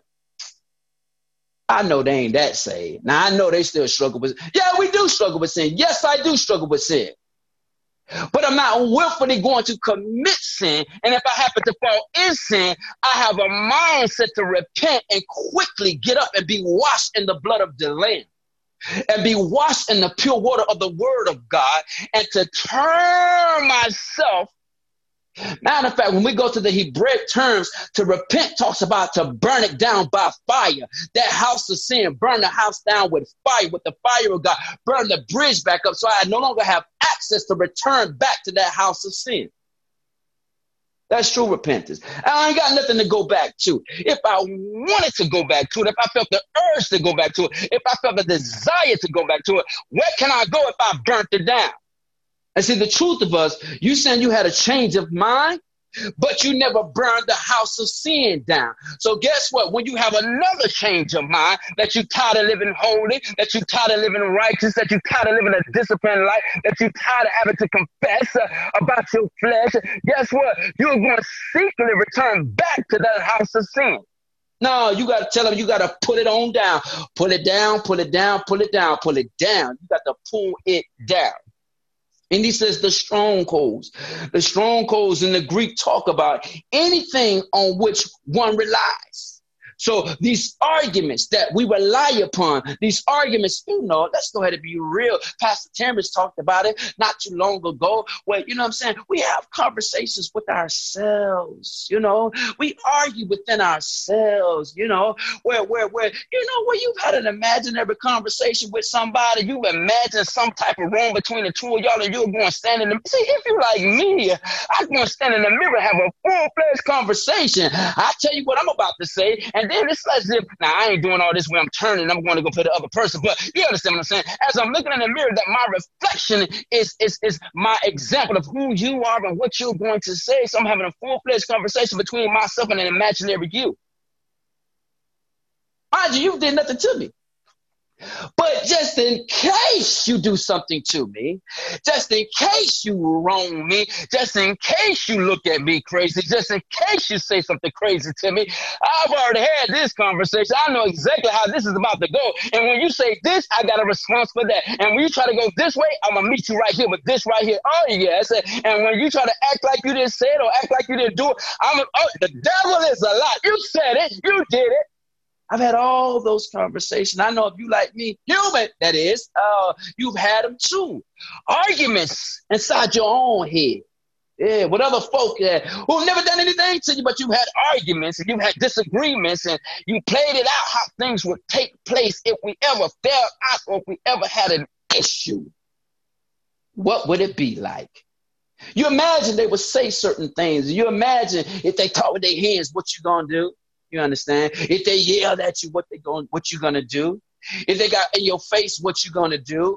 I know they ain't that saved. Now, I know they still struggle with sin. Yeah, we do struggle with sin. Yes, I do struggle with sin. But I'm not willfully going to commit sin. And if I happen to fall in sin, I have a mindset to repent and quickly get up and be washed in the blood of the Lamb. And be washed in the pure water of the word of God. And to turn myself. Matter of fact, when we go to the Hebraic terms, to repent talks about to burn it down by fire. That house of sin, burn the house down with fire, with the fire of God. Burn the bridge back up so I no longer have access to return back to that house of sin. That's true repentance. I ain't got nothing to go back to. If I wanted to go back to it, if I felt the urge to go back to it, if I felt the desire to go back to it, where can I go if I burnt it down? And see, the truth of us, you saying you had a change of mind, but you never burned the house of sin down. So guess what? When you have another change of mind, that you're tired of living holy, that you're tired of living righteous, that you're tired of living a disciplined life, that you're tired of having to confess uh, about your flesh, guess what? You're going to secretly return back to that house of sin. No, you got to tell them you got to put it on down. Pull it down, pull it down, pull it down, pull it down. You got to pull it down. And he says the strongholds. The strongholds in the Greek talk about anything on which one relies. So these arguments that we rely upon, these arguments, you know, let's go ahead and be real. Pastor Terrence talked about it not too long ago. Where, you know what I'm saying? We have conversations with ourselves, you know. We argue within ourselves, you know, where, where, where, you know, where you've had an imaginary conversation with somebody. You've imagined some type of room between the two of y'all and you're going to stand in the, see, if you like me, I'm going to stand in the mirror and have a full-fledged conversation. I tell you what I'm about to say, and then it's as if, now I ain't doing all this where I'm turning, I'm going to go for the other person, but you understand what I'm saying? As I'm looking in the mirror, that my reflection is, is, is my example of who you are and what you're going to say. So I'm having a full-fledged conversation between myself and an imaginary you. Mind you, you did nothing to me. But just in case you do something to me, just in case you wrong me, just in case you look at me crazy, just in case you say something crazy to me, I've already had this conversation. I know exactly how this is about to go. And when you say this, I got a response for that. And when you try to go this way, I'm going to meet you right here with this right here. Oh, yes. And when you try to act like you didn't say it or act like you didn't do it, I'm a, oh, the devil is a lie. You said it. You did it. I've had all those conversations. I know if you like me, human, that is, uh, you've had them too. Arguments inside your own head. Yeah, with other folk uh, who've never done anything to you, but you've had arguments and you've had disagreements and you played it out how things would take place if we ever fell out or if we ever had an issue. What would it be like? You imagine they would say certain things. You imagine if they talk with their hands, what you gonna do? You understand? If they yelled at you, what they going, what you gonna do? If they got in your face, what you gonna do?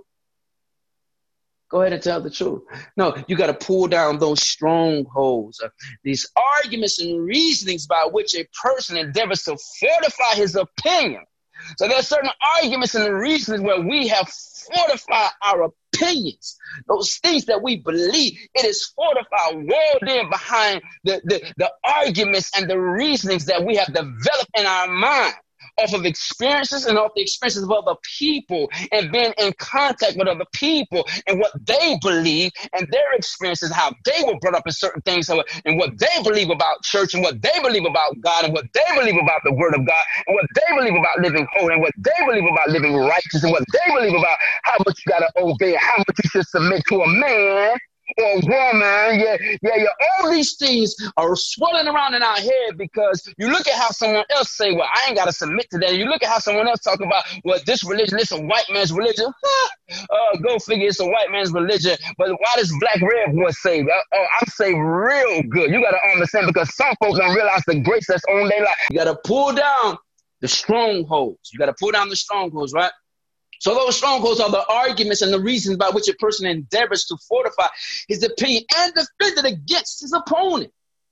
Go ahead and tell the truth. No, you got to pull down those strongholds, uh, these arguments and reasonings by which a person endeavors to fortify his opinion. So there are certain arguments and reasons where we have fortified our opinions, those things that we believe. It is fortified, walled in behind the, the, the arguments and the reasonings that we have developed in our mind off of experiences and off the experiences of other people and being in contact with other people and what they believe and their experiences, how they were brought up in certain things and what they believe about church and what they believe about God and what they believe about the word of God and what they believe about living holy and what they believe about living righteous and what they believe about how much you got to obey, how much you should submit to a man or a woman. Yeah, yeah, yeah. All these things are swirling around in our head because you look at how someone else say, well, I ain't got to submit to that. And you look at how someone else talk about, well, this religion, this is a white man's religion. Huh. Uh, go figure, it's a white man's religion. But why does Black Red Boy say, uh, oh, I'm saying real good. You got to understand because some folks don't realize the grace that's on their life. You got to pull down the strongholds. You got to pull down the strongholds, right? So those strongholds are the arguments and the reasons by which a person endeavors to fortify his opinion and defend it against his opponent.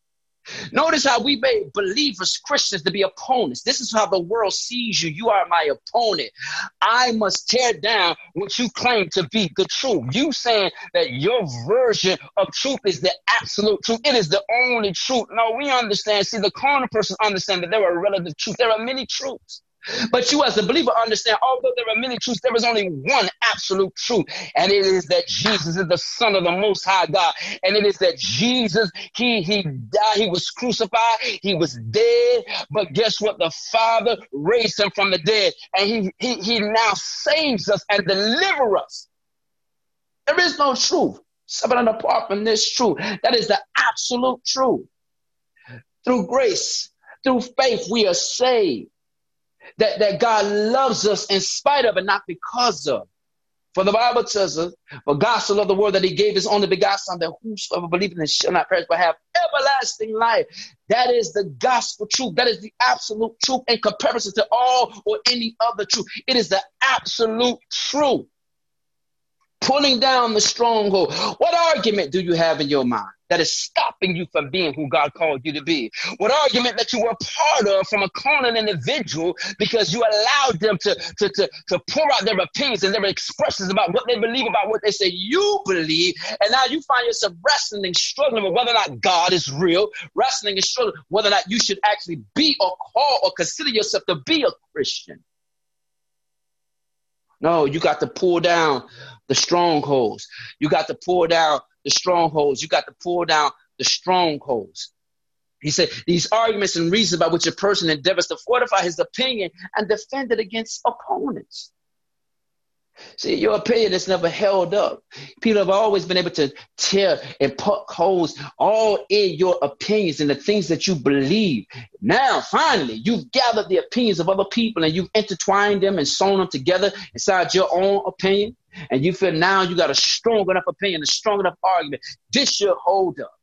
Notice how we made believers, Christians, to be opponents. This is how the world sees you. You are my opponent. I must tear down what you claim to be the truth. You saying that your version of truth is the absolute truth. It is the only truth. No, we understand. See, the carnal person understands that there are relative truths. There are many truths. But you as a believer understand, although there are many truths, there is only one absolute truth. And it is that Jesus is the Son of the Most High God. And it is that Jesus, he, he died, he was crucified, he was dead. But guess what? The Father raised him from the dead. And he, he, he now saves us and delivers us. There is no truth separate apart from this truth. That is the absolute truth. Through grace, through faith, we are saved. That, that God loves us in spite of and not because of. For the Bible tells us, for God so loved the world that he gave his only begotten Son, that whosoever believes in him shall not perish but have everlasting life. That is the gospel truth. That is the absolute truth in comparison to all or any other truth. It is the absolute truth. Pulling down the stronghold. What argument do you have in your mind that is stopping you from being who God called you to be? What argument that you were part of from a carnal individual because you allowed them to, to, to, to pour out their opinions and their expressions about what they believe, about what they say you believe, and now you find yourself wrestling and struggling with whether or not God is real, wrestling and struggling whether or not you should actually be or call or consider yourself to be a Christian. No, you got to pull down the strongholds. You got to pull down the strongholds. You got to pull down the strongholds. He said these arguments and reasons by which a person endeavors to fortify his opinion and defend it against opponents. See, your opinion is never held up. People have always been able to tear and poke holes all in your opinions and the things that you believe. Now, finally, you've gathered the opinions of other people and you've intertwined them and sewn them together inside your own opinion. And you feel now you got a strong enough opinion, a strong enough argument. This should hold up.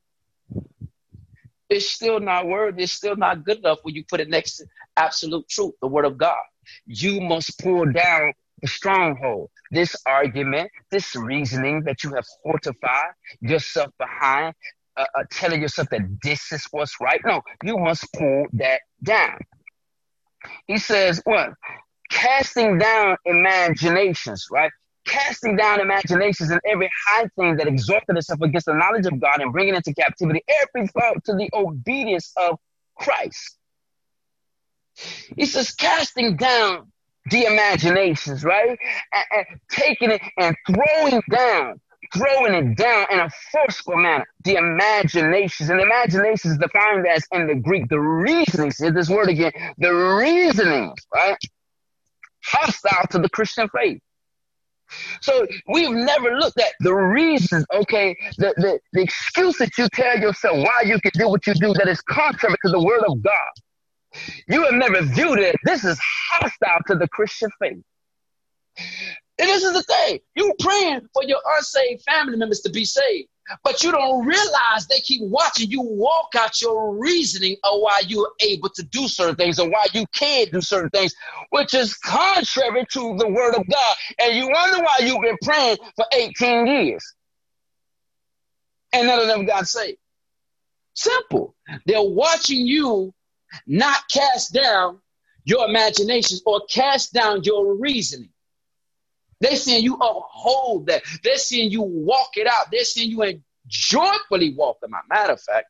It's still not worthy. It's still not good enough when you put it next to absolute truth, the word of God. You must pull down the stronghold, this argument, this reasoning that you have fortified yourself behind, uh, uh, telling yourself that this is what's right. No, you must pull that down. He says, what? casting down imaginations, right? Casting down imaginations and every high thing that exalted itself against the knowledge of God and bringing into captivity every thought to the obedience of Christ. He says casting down the imaginations, right? And, and taking it and throwing down, throwing it down in a forceful manner. The imaginations. And imaginations is defined as in the Greek, the reasonings. Here's this word again. The reasonings, right? Hostile to the Christian faith. So we've never looked at the reasons, okay, the, the, the excuse that you tell yourself why you can do what you do that is contrary to the word of God. You have never viewed it. This is hostile to the Christian faith. And this is the thing. You praying for your unsaved family members to be saved, but you don't realize they keep watching you walk out your reasoning of why you're able to do certain things or why you can't do certain things, which is contrary to the word of God. And you wonder why you've been praying for eighteen years and none of them got saved. Simple. They're watching you not cast down your imaginations or cast down your reasoning. They're seeing you uphold that. They're seeing you walk it out. They're seeing you joyfully walk them out. Matter of fact,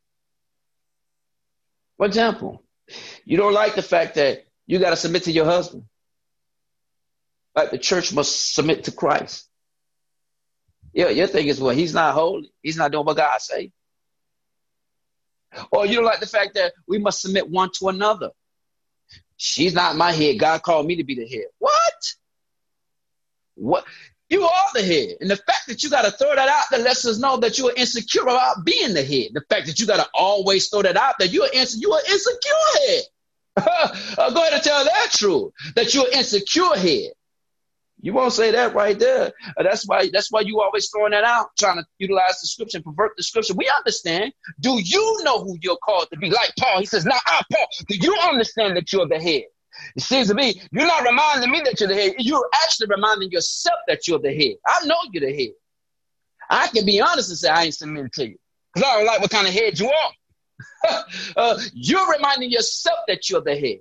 for example, you don't like the fact that you got to submit to your husband. Like the church must submit to Christ. Yeah, your thing is, well, he's not holy. He's not doing what God say. Or you don't like the fact that we must submit one to another. She's not my head. God called me to be the head. What? What? You are the head. And the fact that you got to throw that out there lets us know that you are insecure about being the head. The fact that you got to always throw that out there, you are, ins- you are insecure head. uh, go ahead and tell that truth, that you're insecure head. You won't say that right there. Uh, that's why That's why you always throwing that out, trying to utilize the scripture and pervert the scripture. We understand. Do you know who you're called to be? Like Paul, he says, now, ah, Paul, do you understand that you're the head? It seems to me, you're not reminding me that you're the head. You're actually reminding yourself that you're the head. I know you're the head. I can be honest and say I ain't submitting to you because I don't like what kind of head you are. uh, you're reminding yourself that you're the head.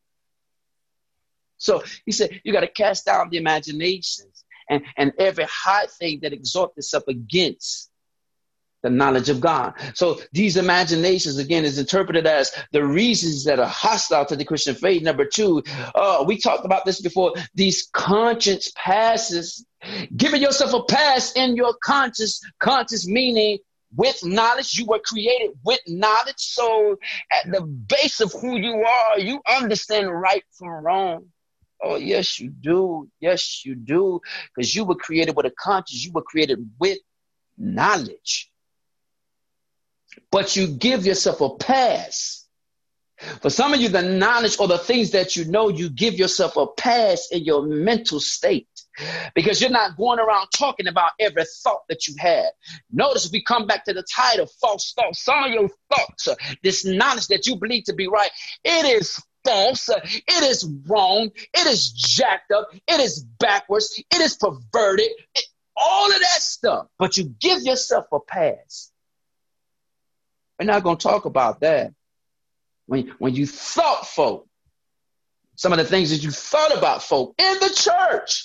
So he said, you got to cast down the imaginations and, and every high thing that exalts itself against the knowledge of God. So these imaginations, again, is interpreted as the reasons that are hostile to the Christian faith. Number two, uh, we talked about this before, these conscience passes, giving yourself a pass in your conscience, conscience meaning with knowledge. You were created with knowledge. So at the base of who you are, you understand right from wrong. Oh, yes, you do. Yes, you do. Because you were created with a conscience. You were created with knowledge. But you give yourself a pass. For some of you, the knowledge or the things that you know, you give yourself a pass in your mental state because you're not going around talking about every thought that you had. Notice we come back to the title, false thoughts. Some of your thoughts, uh, this knowledge that you believe to be right, it is false. Uh, it is wrong. It is jacked up. It is backwards. It is perverted. It, all of that stuff. But you give yourself a pass. We're not going to talk about that. When, when you thought folk, some of the things that you thought about folk in the church.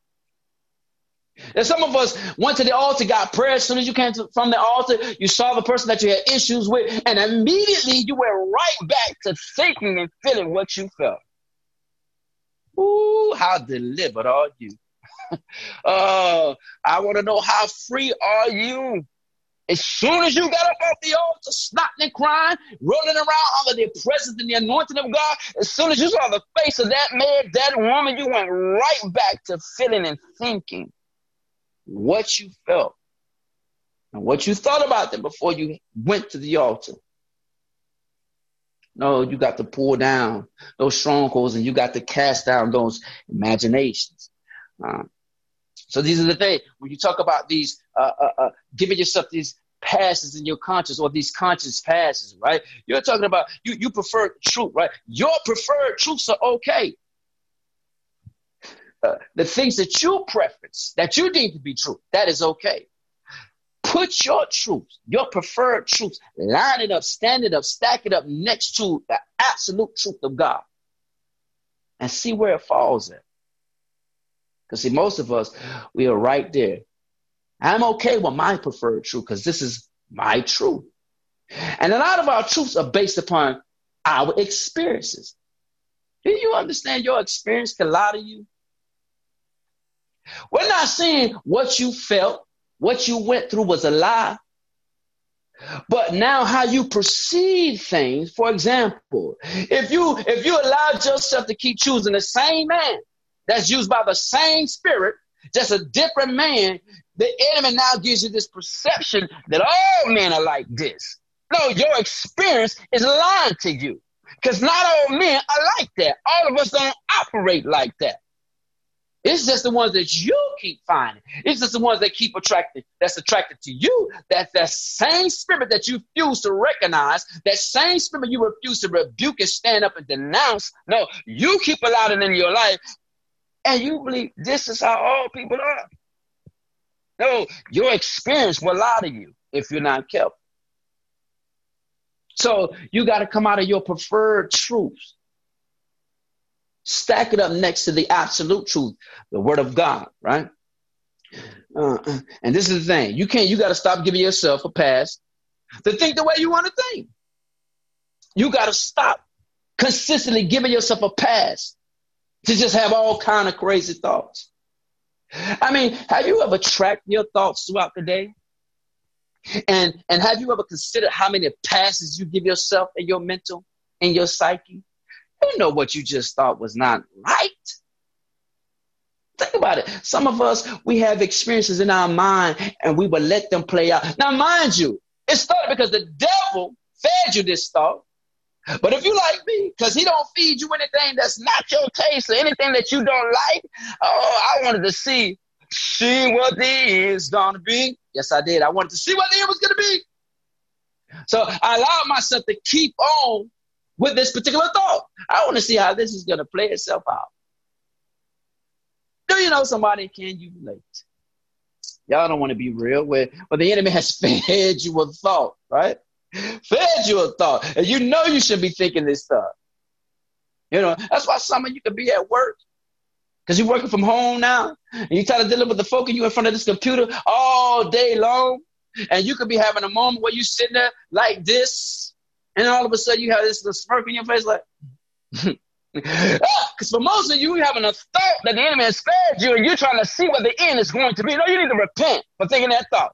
And some of us went to the altar, got prayer. As soon as you came to, from the altar, you saw the person that you had issues with, and immediately you went right back to thinking and feeling what you felt. Ooh, how delivered are you? uh, I want to know how free are you? As soon as you got up off the altar, snotting and crying, rolling around under the presence and the anointing of God, as soon as you saw the face of that man, that woman, you went right back to feeling and thinking what you felt and what you thought about them before you went to the altar. No, you got to pull down those strongholds and you got to cast down those imaginations. Um, So these are the things, when you talk about these, uh, uh, uh, giving yourself these passes in your conscience or these conscience passes, right? You're talking about, you, you prefer truth, right? Your preferred truths are okay. Uh, the things that you preference, that you deem to be true, that is okay. Put your truths, your preferred truths, line it up, stand it up, stack it up next to the absolute truth of God. and see where it falls at. Because see, most of us, we are right there. I'm okay with my preferred truth because this is my truth. And a lot of our truths are based upon our experiences. Do you understand your experience can lie to you? We're not saying what you felt, what you went through was a lie. But now how you perceive things, for example, if you if you allowed yourself to keep choosing the same man that's used by the same spirit, just a different man, the enemy now gives you this perception that all men are like this. No, your experience is lying to you because not all men are like that. All of us don't operate like that. It's just the ones that you keep finding. It's just the ones that keep attracted, that's attracted to you. That's that same spirit that you refuse to recognize, that same spirit you refuse to rebuke and stand up and denounce. No, you keep allowing it in your life, and you believe this is how all people are. No, your experience will lie to you if you're not careful. So you got to come out of your preferred truths. Stack it up next to the absolute truth, the word of God, right? Uh, and this is the thing. You can't, you got to stop giving yourself a pass to think the way you want to think. You got to stop consistently giving yourself a pass to just have all kind of crazy thoughts. I mean, have you ever tracked your thoughts throughout the day? And, and have you ever considered how many passes you give yourself in your mental, in your psyche? You know what you just thought was not right. Think about it. Some of us, we have experiences in our mind and we will let them play out. Now, mind you, it started because the devil fed you this thought. But if you like me, because he don't feed you anything that's not your taste or anything that you don't like, oh, I wanted to see, see what the end is going to be. Yes, I did. I wanted to see what the end was going to be. So I allowed myself to keep on with this particular thought. I want to see how this is going to play itself out. Do you know somebody? Can you relate? Y'all don't want to be real. Where, where the enemy has fed you a thought, right? Fed you a thought. And you know you should be thinking this stuff. You know, that's why some of you could be at work. Because you're working from home now. And you try to deal with the folk and you in front of this computer all day long. And you could be having a moment where you sitting there like this. And all of a sudden you have this little smirk in your face like, because for most of you, you're having a thought that the enemy has spared you and you're trying to see what the end is going to be. No, you need to repent for thinking that thought.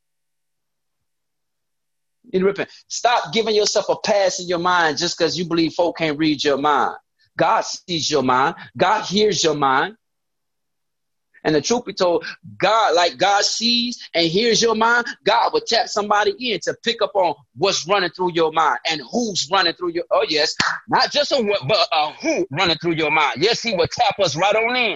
You need to repent. Stop giving yourself a pass in your mind just because you believe folk can't read your mind. God sees your mind. God hears your mind. And the truth be told, God, like God sees and hears your mind, God will tap somebody in to pick up on what's running through your mind and who's running through your, oh yes, not just a what, but a who running through your mind. Yes, he will tap us right on in.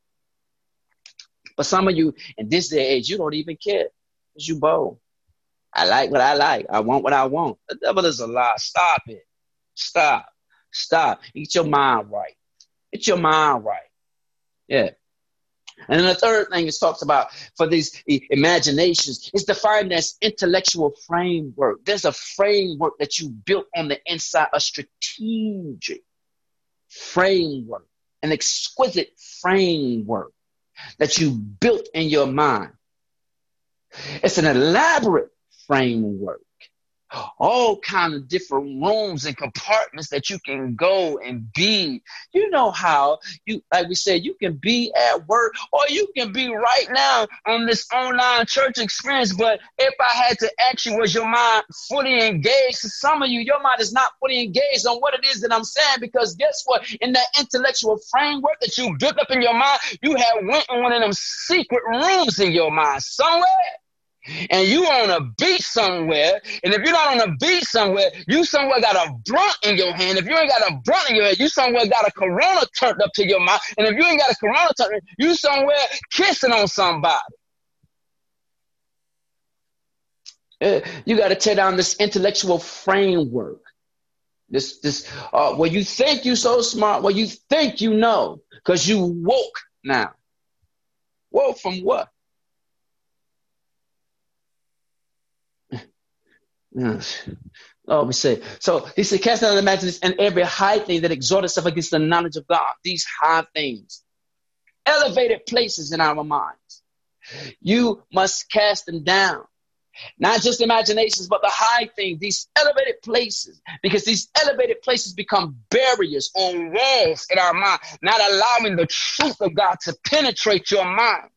But some of you in this day and age, you don't even care because you bold. I like what I like. I want what I want. The devil is a lie. Stop it. Stop. Stop. Get your mind right. Get your mind right. Yeah. And then the third thing it talks about for these imaginations is defined as intellectual framework. There's a framework that you built on the inside, a strategic framework, an exquisite framework that you built in your mind. It's an elaborate framework. All kind of different rooms and compartments that you can go and be. You know how you, like we said, you can be at work or you can be right now on this online church experience. But if I had to ask you, was your mind fully engaged? For some of you, your mind is not fully engaged on what it is that I'm saying, because guess what? In that intellectual framework that you built up in your mind, you have went in one of them secret rooms in your mind somewhere. And you on a beach somewhere, and if you're not on a beach somewhere, you somewhere got a blunt in your hand. If you ain't got a blunt in your head, you somewhere got a Corona turned up to your mouth. And if you ain't got a Corona turned up, you somewhere kissing on somebody. Uh, you got to tear down this intellectual framework. This, this, uh, where you think you so smart, where you think you know, because you woke now. Woke from what? Oh, we say. So he said, cast down the imaginations and every high thing that exhort itself against the knowledge of God. These high things, elevated places in our minds. You must cast them down. Not just imaginations, but the high thing, these elevated places, because these elevated places become barriers or walls in our mind, not allowing the truth of God to penetrate your mind.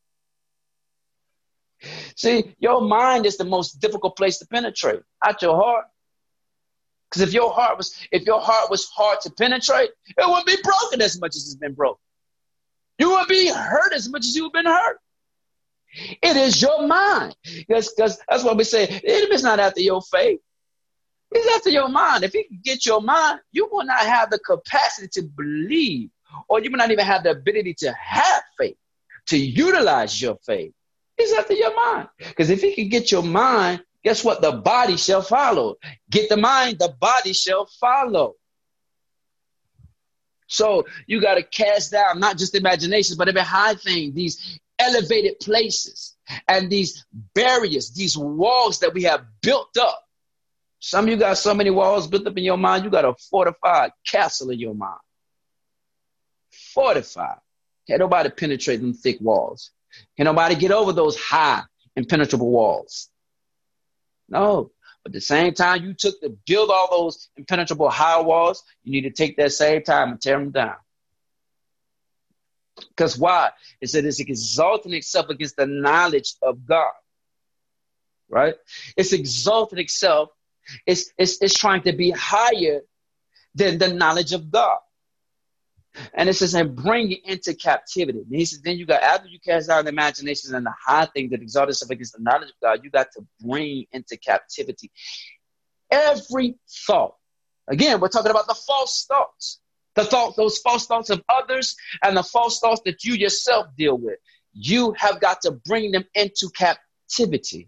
See, your mind is the most difficult place to penetrate, not your heart. Because if your heart was, if your heart was hard to penetrate, it wouldn't be broken as much as it's been broken. You wouldn't be hurt as much as you've been hurt. It is your mind. Because that's what we say. The enemy's not after your faith. He's after your mind. If he can get your mind, you will not have the capacity to believe, or you will not even have the ability to have faith, to utilize your faith. He's after your mind. Because if he can get your mind, guess what? The body shall follow. Get the mind, the body shall follow. So you got to cast down not just imaginations, but every high thing, these elevated places and these barriers, these walls that we have built up. Some of you got so many walls built up in your mind, you got a fortified castle in your mind. Fortified. Can't nobody penetrate them thick walls. Can't nobody get over those high, impenetrable walls. No. But at the same time you took to build all those impenetrable high walls, you need to take that same time and tear them down. Because why? It said it's exalting itself against the knowledge of God. Right? It's exalting itself. It's, it's, it's trying to be higher than the knowledge of God. And it says, and bring it into captivity. And he says, then you got, after you cast out the imaginations and the high thing that exalt itself against the knowledge of God, you got to bring into captivity every thought. Again, we're talking about the false thoughts. The thought, those false thoughts of others and the false thoughts that you yourself deal with. You have got to bring them into captivity.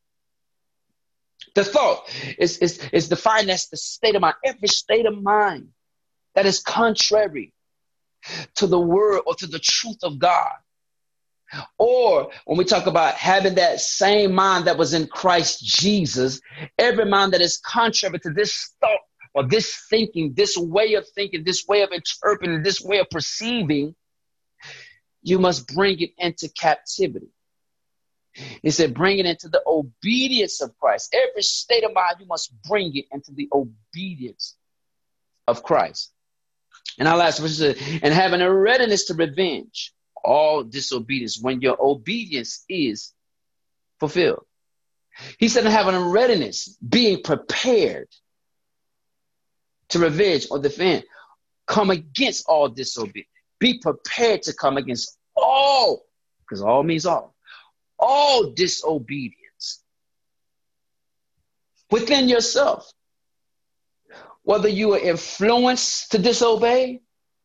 The thought is, is, is defined as the state of mind. Every state of mind that is contrary to the word or to the truth of God. Or when we talk about having that same mind that was in Christ Jesus, every mind that is contrary to this thought or this thinking, this way of thinking, this way of interpreting, this way of perceiving, you must bring it into captivity. He said, bring it into the obedience of Christ. Every state of mind, you must bring it into the obedience of Christ. And our last verse says, and having a readiness to revenge all disobedience when your obedience is fulfilled. He said, and having a readiness, being prepared to revenge or defend, come against all disobedience. Be prepared to come against all, because all means all, all disobedience within yourself. Whether you are influenced to disobey,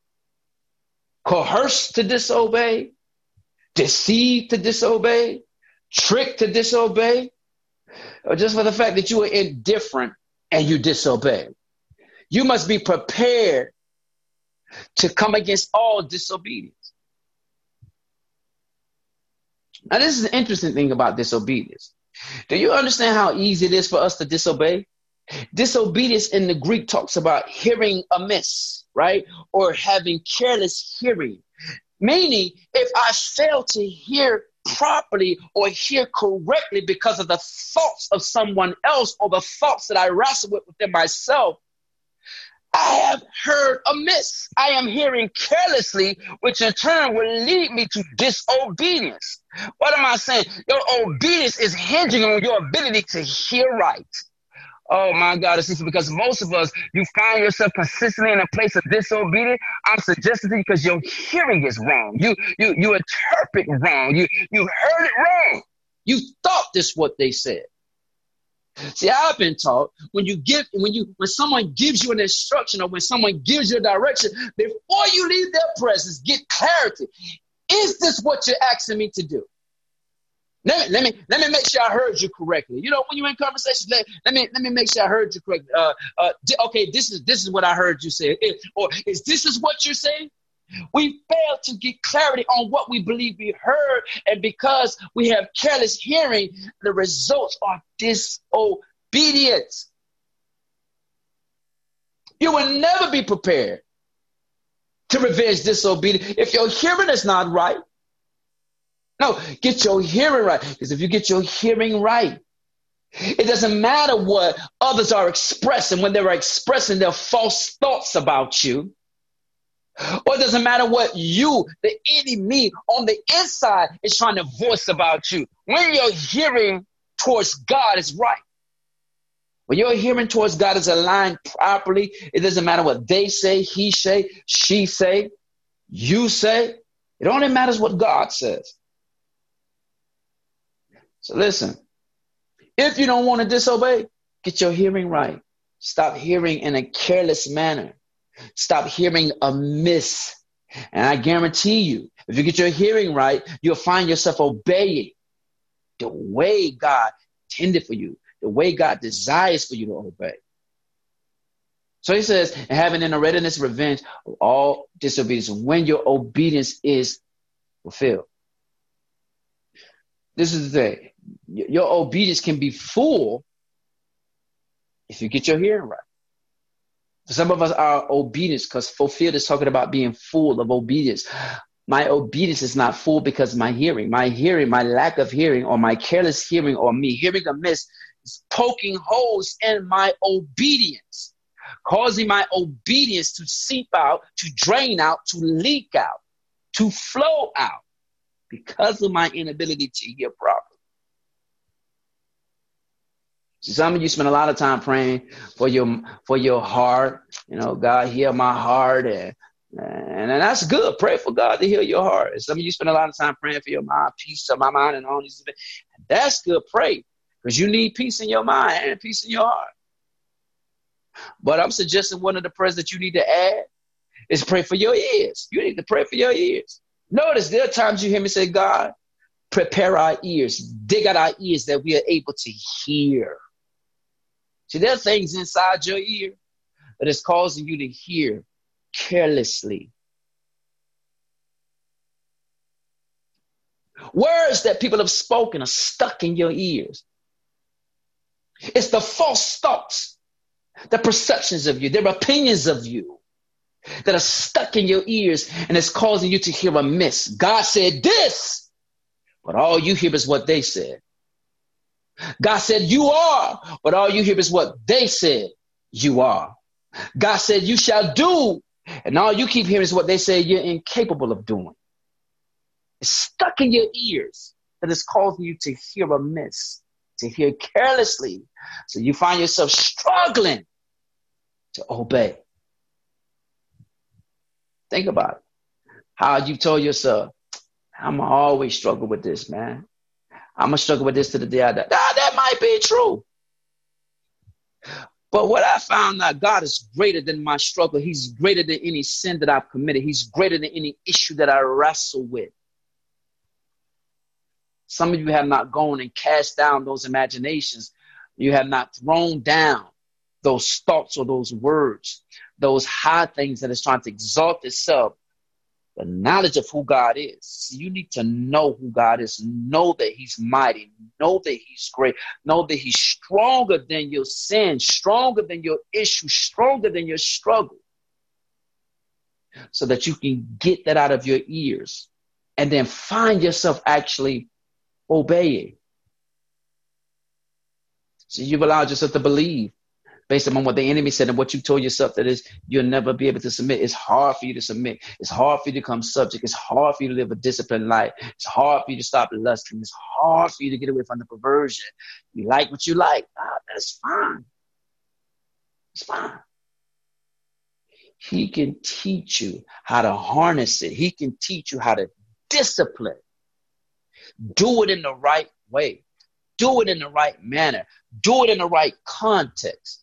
coerced to disobey, deceived to disobey, tricked to disobey, or just for the fact that you are indifferent and you disobey. You must be prepared to come against all disobedience. Now, this is an interesting thing about disobedience. Do you understand how easy it is for us to disobey? Disobedience in the Greek talks about hearing amiss, right? Or having careless hearing. Meaning, if I fail to hear properly or hear correctly because of the thoughts of someone else or the thoughts that I wrestle with within myself, I have heard amiss. I am hearing carelessly, which in turn will lead me to disobedience. What am I saying? Your obedience is hinging on your ability to hear right. Oh my God, it's because most of us, you find yourself consistently in a place of disobedience. I'm suggesting to you because your hearing is wrong. You you you interpret wrong. You you heard it wrong. You thought this what they said. See, I've been taught when you give when you when someone gives you an instruction or when someone gives you a direction, before you leave their presence, get clarity. Is this what you're asking me to do? Let me, let me let me make sure I heard you correctly. You know, when you're in conversation, let, let me let me make sure I heard you correctly. Uh, uh, okay, this is this is what I heard you say. It, or is this is what you're saying? We fail to get clarity on what we believe we heard, and because we have careless hearing, the results are disobedience. You will never be prepared to revenge disobedience if your hearing is not right. No, get your hearing right. Because if you get your hearing right, it doesn't matter what others are expressing when they're expressing their false thoughts about you. Or it doesn't matter what you, the enemy on the inside, is trying to voice about you. When your hearing towards God is right, when your hearing towards God is aligned properly, it doesn't matter what they say, he say, she say, you say. It only matters what God says. So listen, if you don't want to disobey, get your hearing right. Stop hearing in a careless manner. Stop hearing amiss. And I guarantee you, if you get your hearing right, you'll find yourself obeying the way God intended for you, the way God desires for you to obey. So he says, and having in a readiness revenge of all disobedience when your obedience is fulfilled. This is the thing. Your obedience can be full if you get your hearing right. For some of us, our obedience, because fulfilled is talking about being full of obedience. My obedience is not full because my hearing, my hearing, my lack of hearing, or my careless hearing, or me hearing amiss is poking holes in my obedience, causing my obedience to seep out, to drain out, to leak out, to flow out because of my inability to hear properly. So some of you spend a lot of time praying for your for your heart. You know, God, heal my heart, and and, and that's good. Pray for God to heal your heart. And some of you spend a lot of time praying for your mind, peace of my mind, and all these things. That's good. Pray, because you need peace in your mind and peace in your heart. But I'm suggesting one of the prayers that you need to add is pray for your ears. You need to pray for your ears. Notice there are times you hear me say, God, prepare our ears, dig out our ears that we are able to hear. See, there are things inside your ear that is causing you to hear carelessly. Words that people have spoken are stuck in your ears. It's the false thoughts, the perceptions of you, their opinions of you that are stuck in your ears, and it's causing you to hear amiss. God said this, but all you hear is what they said. God said you are, but all you hear is what they said you are. God said you shall do, and all you keep hearing is what they say you're incapable of doing. It's stuck in your ears that is causing you to hear amiss, to hear carelessly. So you find yourself struggling to obey. Think about it. How you told yourself, I'm going to always struggle with this, man. I'm going to struggle with this to the day I die. Now, that might be true. But what I found out, God is greater than my struggle. He's greater than any sin that I've committed. He's greater than any issue that I wrestle with. Some of you have not gone and cast down those imaginations. You have not thrown down those thoughts or those words, those high things that is trying to exalt itself. The knowledge of who God is. So you need to know who God is. Know that he's mighty. Know that he's great. Know that he's stronger than your sin, stronger than your issue, stronger than your struggle. So that you can get that out of your ears and then find yourself actually obeying. So you've allowed yourself to believe based upon what the enemy said and what you told yourself that is, you'll never be able to submit. It's hard for you to submit. It's hard for you to become subject. It's hard for you to live a disciplined life. It's hard for you to stop lusting. It's hard for you to get away from the perversion. You like what you like. Ah, that's fine. It's fine. He can teach you how to harness it. He can teach you how to discipline. Do it in the right way. Do it in the right manner. Do it in the right context.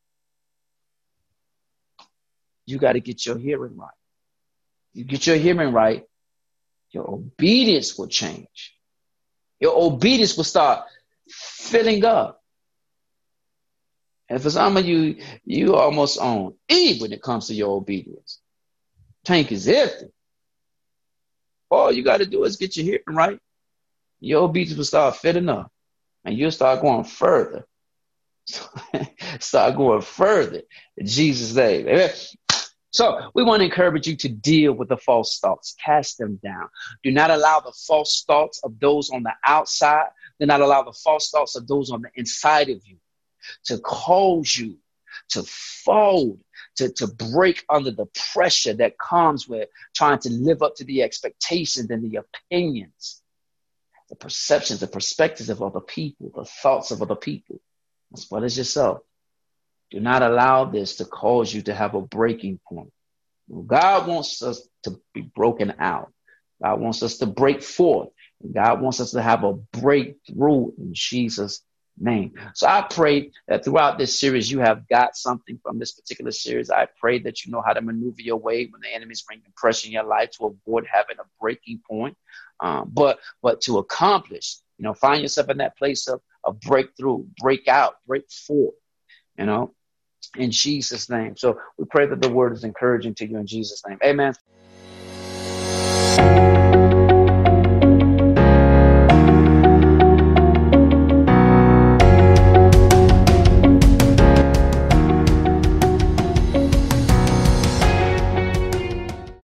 You got to get your hearing right. You get your hearing right, your obedience will change. Your obedience will start filling up. And for some of you, you almost on E when it comes to your obedience. Tank is empty. All you got to do is get your hearing right. Your obedience will start filling up, and you'll start going further Start going further in Jesus' name. Amen. So we want to encourage you to deal with the false thoughts. Cast them down. Do not allow the false thoughts of those on the outside. Do not allow the false thoughts of those on the inside of you to cause you to fold, to, to break under the pressure that comes with trying to live up to the expectations and the opinions, the perceptions, the perspectives of other people, the thoughts of other people, as well as yourself. Do not allow this to cause you to have a breaking point. God wants us to be broken out. God wants us to break forth. God wants us to have a breakthrough in Jesus' name. So I pray that throughout this series, you have got something from this particular series. I pray that you know how to maneuver your way when the enemies bring pressure in your life to avoid having a breaking point. Um, but but to accomplish, you know, find yourself in that place of, of breakthrough, break out, break forth. You know, in Jesus' name. So we pray that the word is encouraging to you in Jesus' name. Amen.